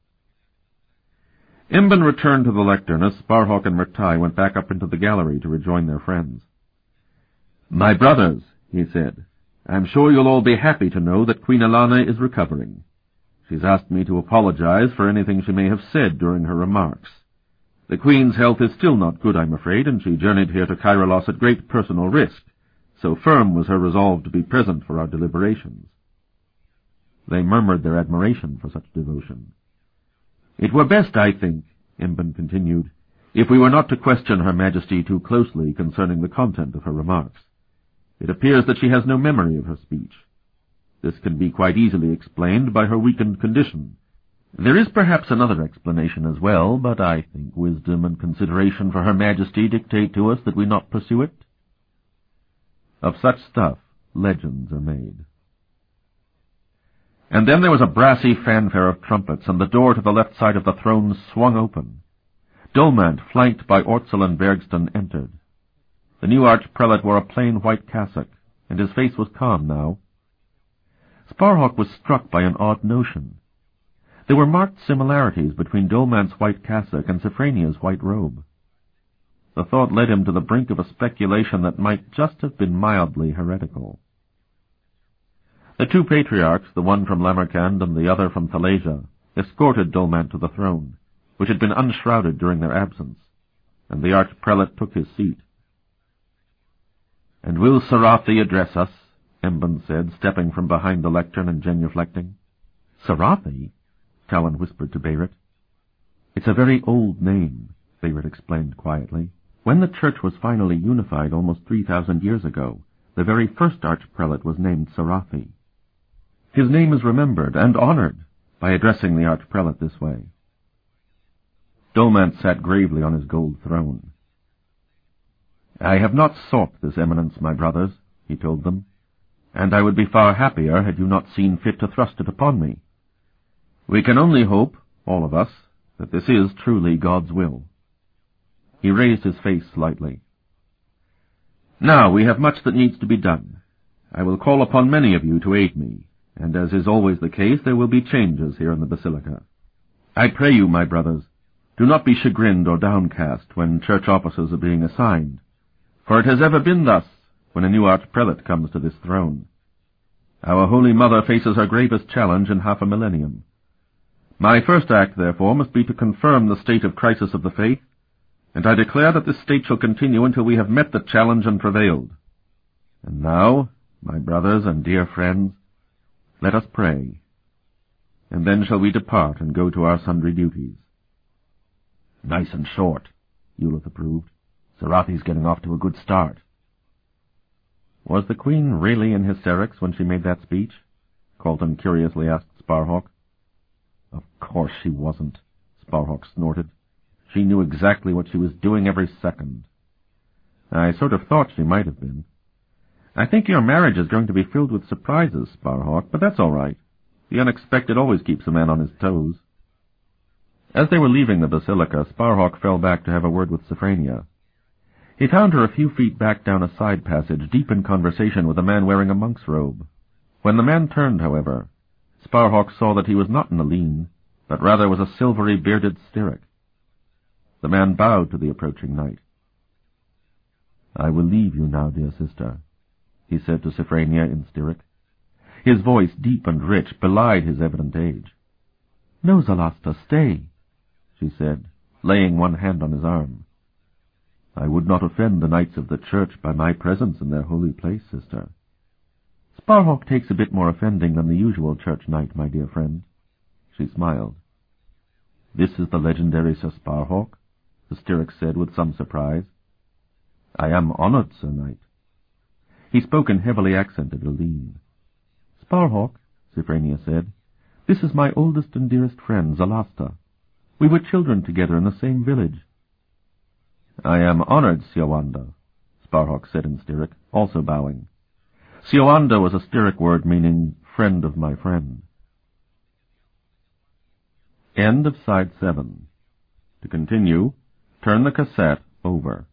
Emban returned to the lectern as Sparhawk and Murtai went back up into the gallery to rejoin their friends. "My brothers," he said, "I'm sure you'll all be happy to know that Queen Elana is recovering. She's asked me to apologize for anything she may have said during her remarks. The Queen's health is still not good, I'm afraid, and she journeyed here to Kairos at great personal risk, so firm was her resolve to be present for our deliberations." They murmured their admiration for such devotion. "It were best, I think," Emban continued, if we were not to question Her Majesty too closely concerning the content of her remarks. It appears that she has no memory of her speech. This can be quite easily explained by her weakened condition. There is perhaps another explanation as well, but I think wisdom and consideration for Her Majesty dictate to us that we not pursue it. Of such stuff, legends are made. And then there was a brassy fanfare of trumpets, and the door to the left side of the throne swung open. Dolmant, flanked by Ortsel and Bergston, entered. The new arch-prelate wore a plain white cassock, and his face was calm now. Sparhawk was struck by an odd notion. There were marked similarities between Dolmant's white cassock and Sophronia's white robe. The thought led him to the brink of a speculation that might just have been mildly heretical. The two patriarchs, the one from Lamercand and the other from Thalasia, escorted Dolmant to the throne, which had been unshrouded during their absence, and the arch-prelate took his seat. "And will Sarathi address us?" Embon said, stepping from behind the lectern and genuflecting. "Sarathi?" Talon whispered to Beirit. "It's a very old name," Beirit explained quietly. "When the church was finally unified almost three thousand years ago, the very first arch-prelate was named Sarathi. His name is remembered and honored by addressing the arch-prelate this way." Dolmant sat gravely on his gold throne. "I have not sought this eminence, my brothers," he told them, "and I would be far happier had you not seen fit to thrust it upon me. We can only hope, all of us, that this is truly God's will." He raised his face slightly. "Now we have much that needs to be done. I will call upon many of you to aid me, and as is always the case, there will be changes here in the Basilica. I pray you, my brothers, do not be chagrined or downcast when church offices are being assigned, for it has ever been thus when a new arch-prelate comes to this throne. Our Holy Mother faces her gravest challenge in half a millennium. My first act, therefore, must be to confirm the state of crisis of the faith, and I declare that this state shall continue until we have met the challenge and prevailed. And now, my brothers and dear friends, let us pray, and then shall we depart and go to our sundry duties." "Nice and short," Eulith approved. "Sarathi's getting off to a good start." "Was the Queen really in hysterics when she made that speech?" Colton curiously asked Sparhawk. "Of course she wasn't," Sparhawk snorted. "She knew exactly what she was doing every second." "I sort of thought she might have been. I think your marriage is going to be filled with surprises, Sparhawk, but that's all right. The unexpected always keeps a man on his toes." As they were leaving the Basilica, Sparhawk fell back to have a word with Sophronia. He found her a few feet back down a side passage, deep in conversation with a man wearing a monk's robe. When the man turned, however, Sparhawk saw that he was not an Aline, but rather was a silvery, bearded Styric. The man bowed to the approaching knight. "I will leave you now, dear sister," he said to Sophronia in Styric. His voice, deep and rich, belied his evident age. "No, Zalasta, stay," she said, laying one hand on his arm. "I would not offend the knights of the church by my presence in their holy place, sister." "Sparhawk takes a bit more offending than the usual church knight, my dear friend." She smiled. "This is the legendary Sir Sparhawk?" the Styric said with some surprise. "I am honored, Sir Knight." He spoke in heavily accented Aline. "Sparhawk," Sophronia said, "this is my oldest and dearest friend, Zalasta. We were children together in the same village." "I am honored, Siawanda," Sparhawk said in Styric, also bowing. Siawanda was a Styric word meaning friend of my friend. End of side seven. To continue, turn the cassette over.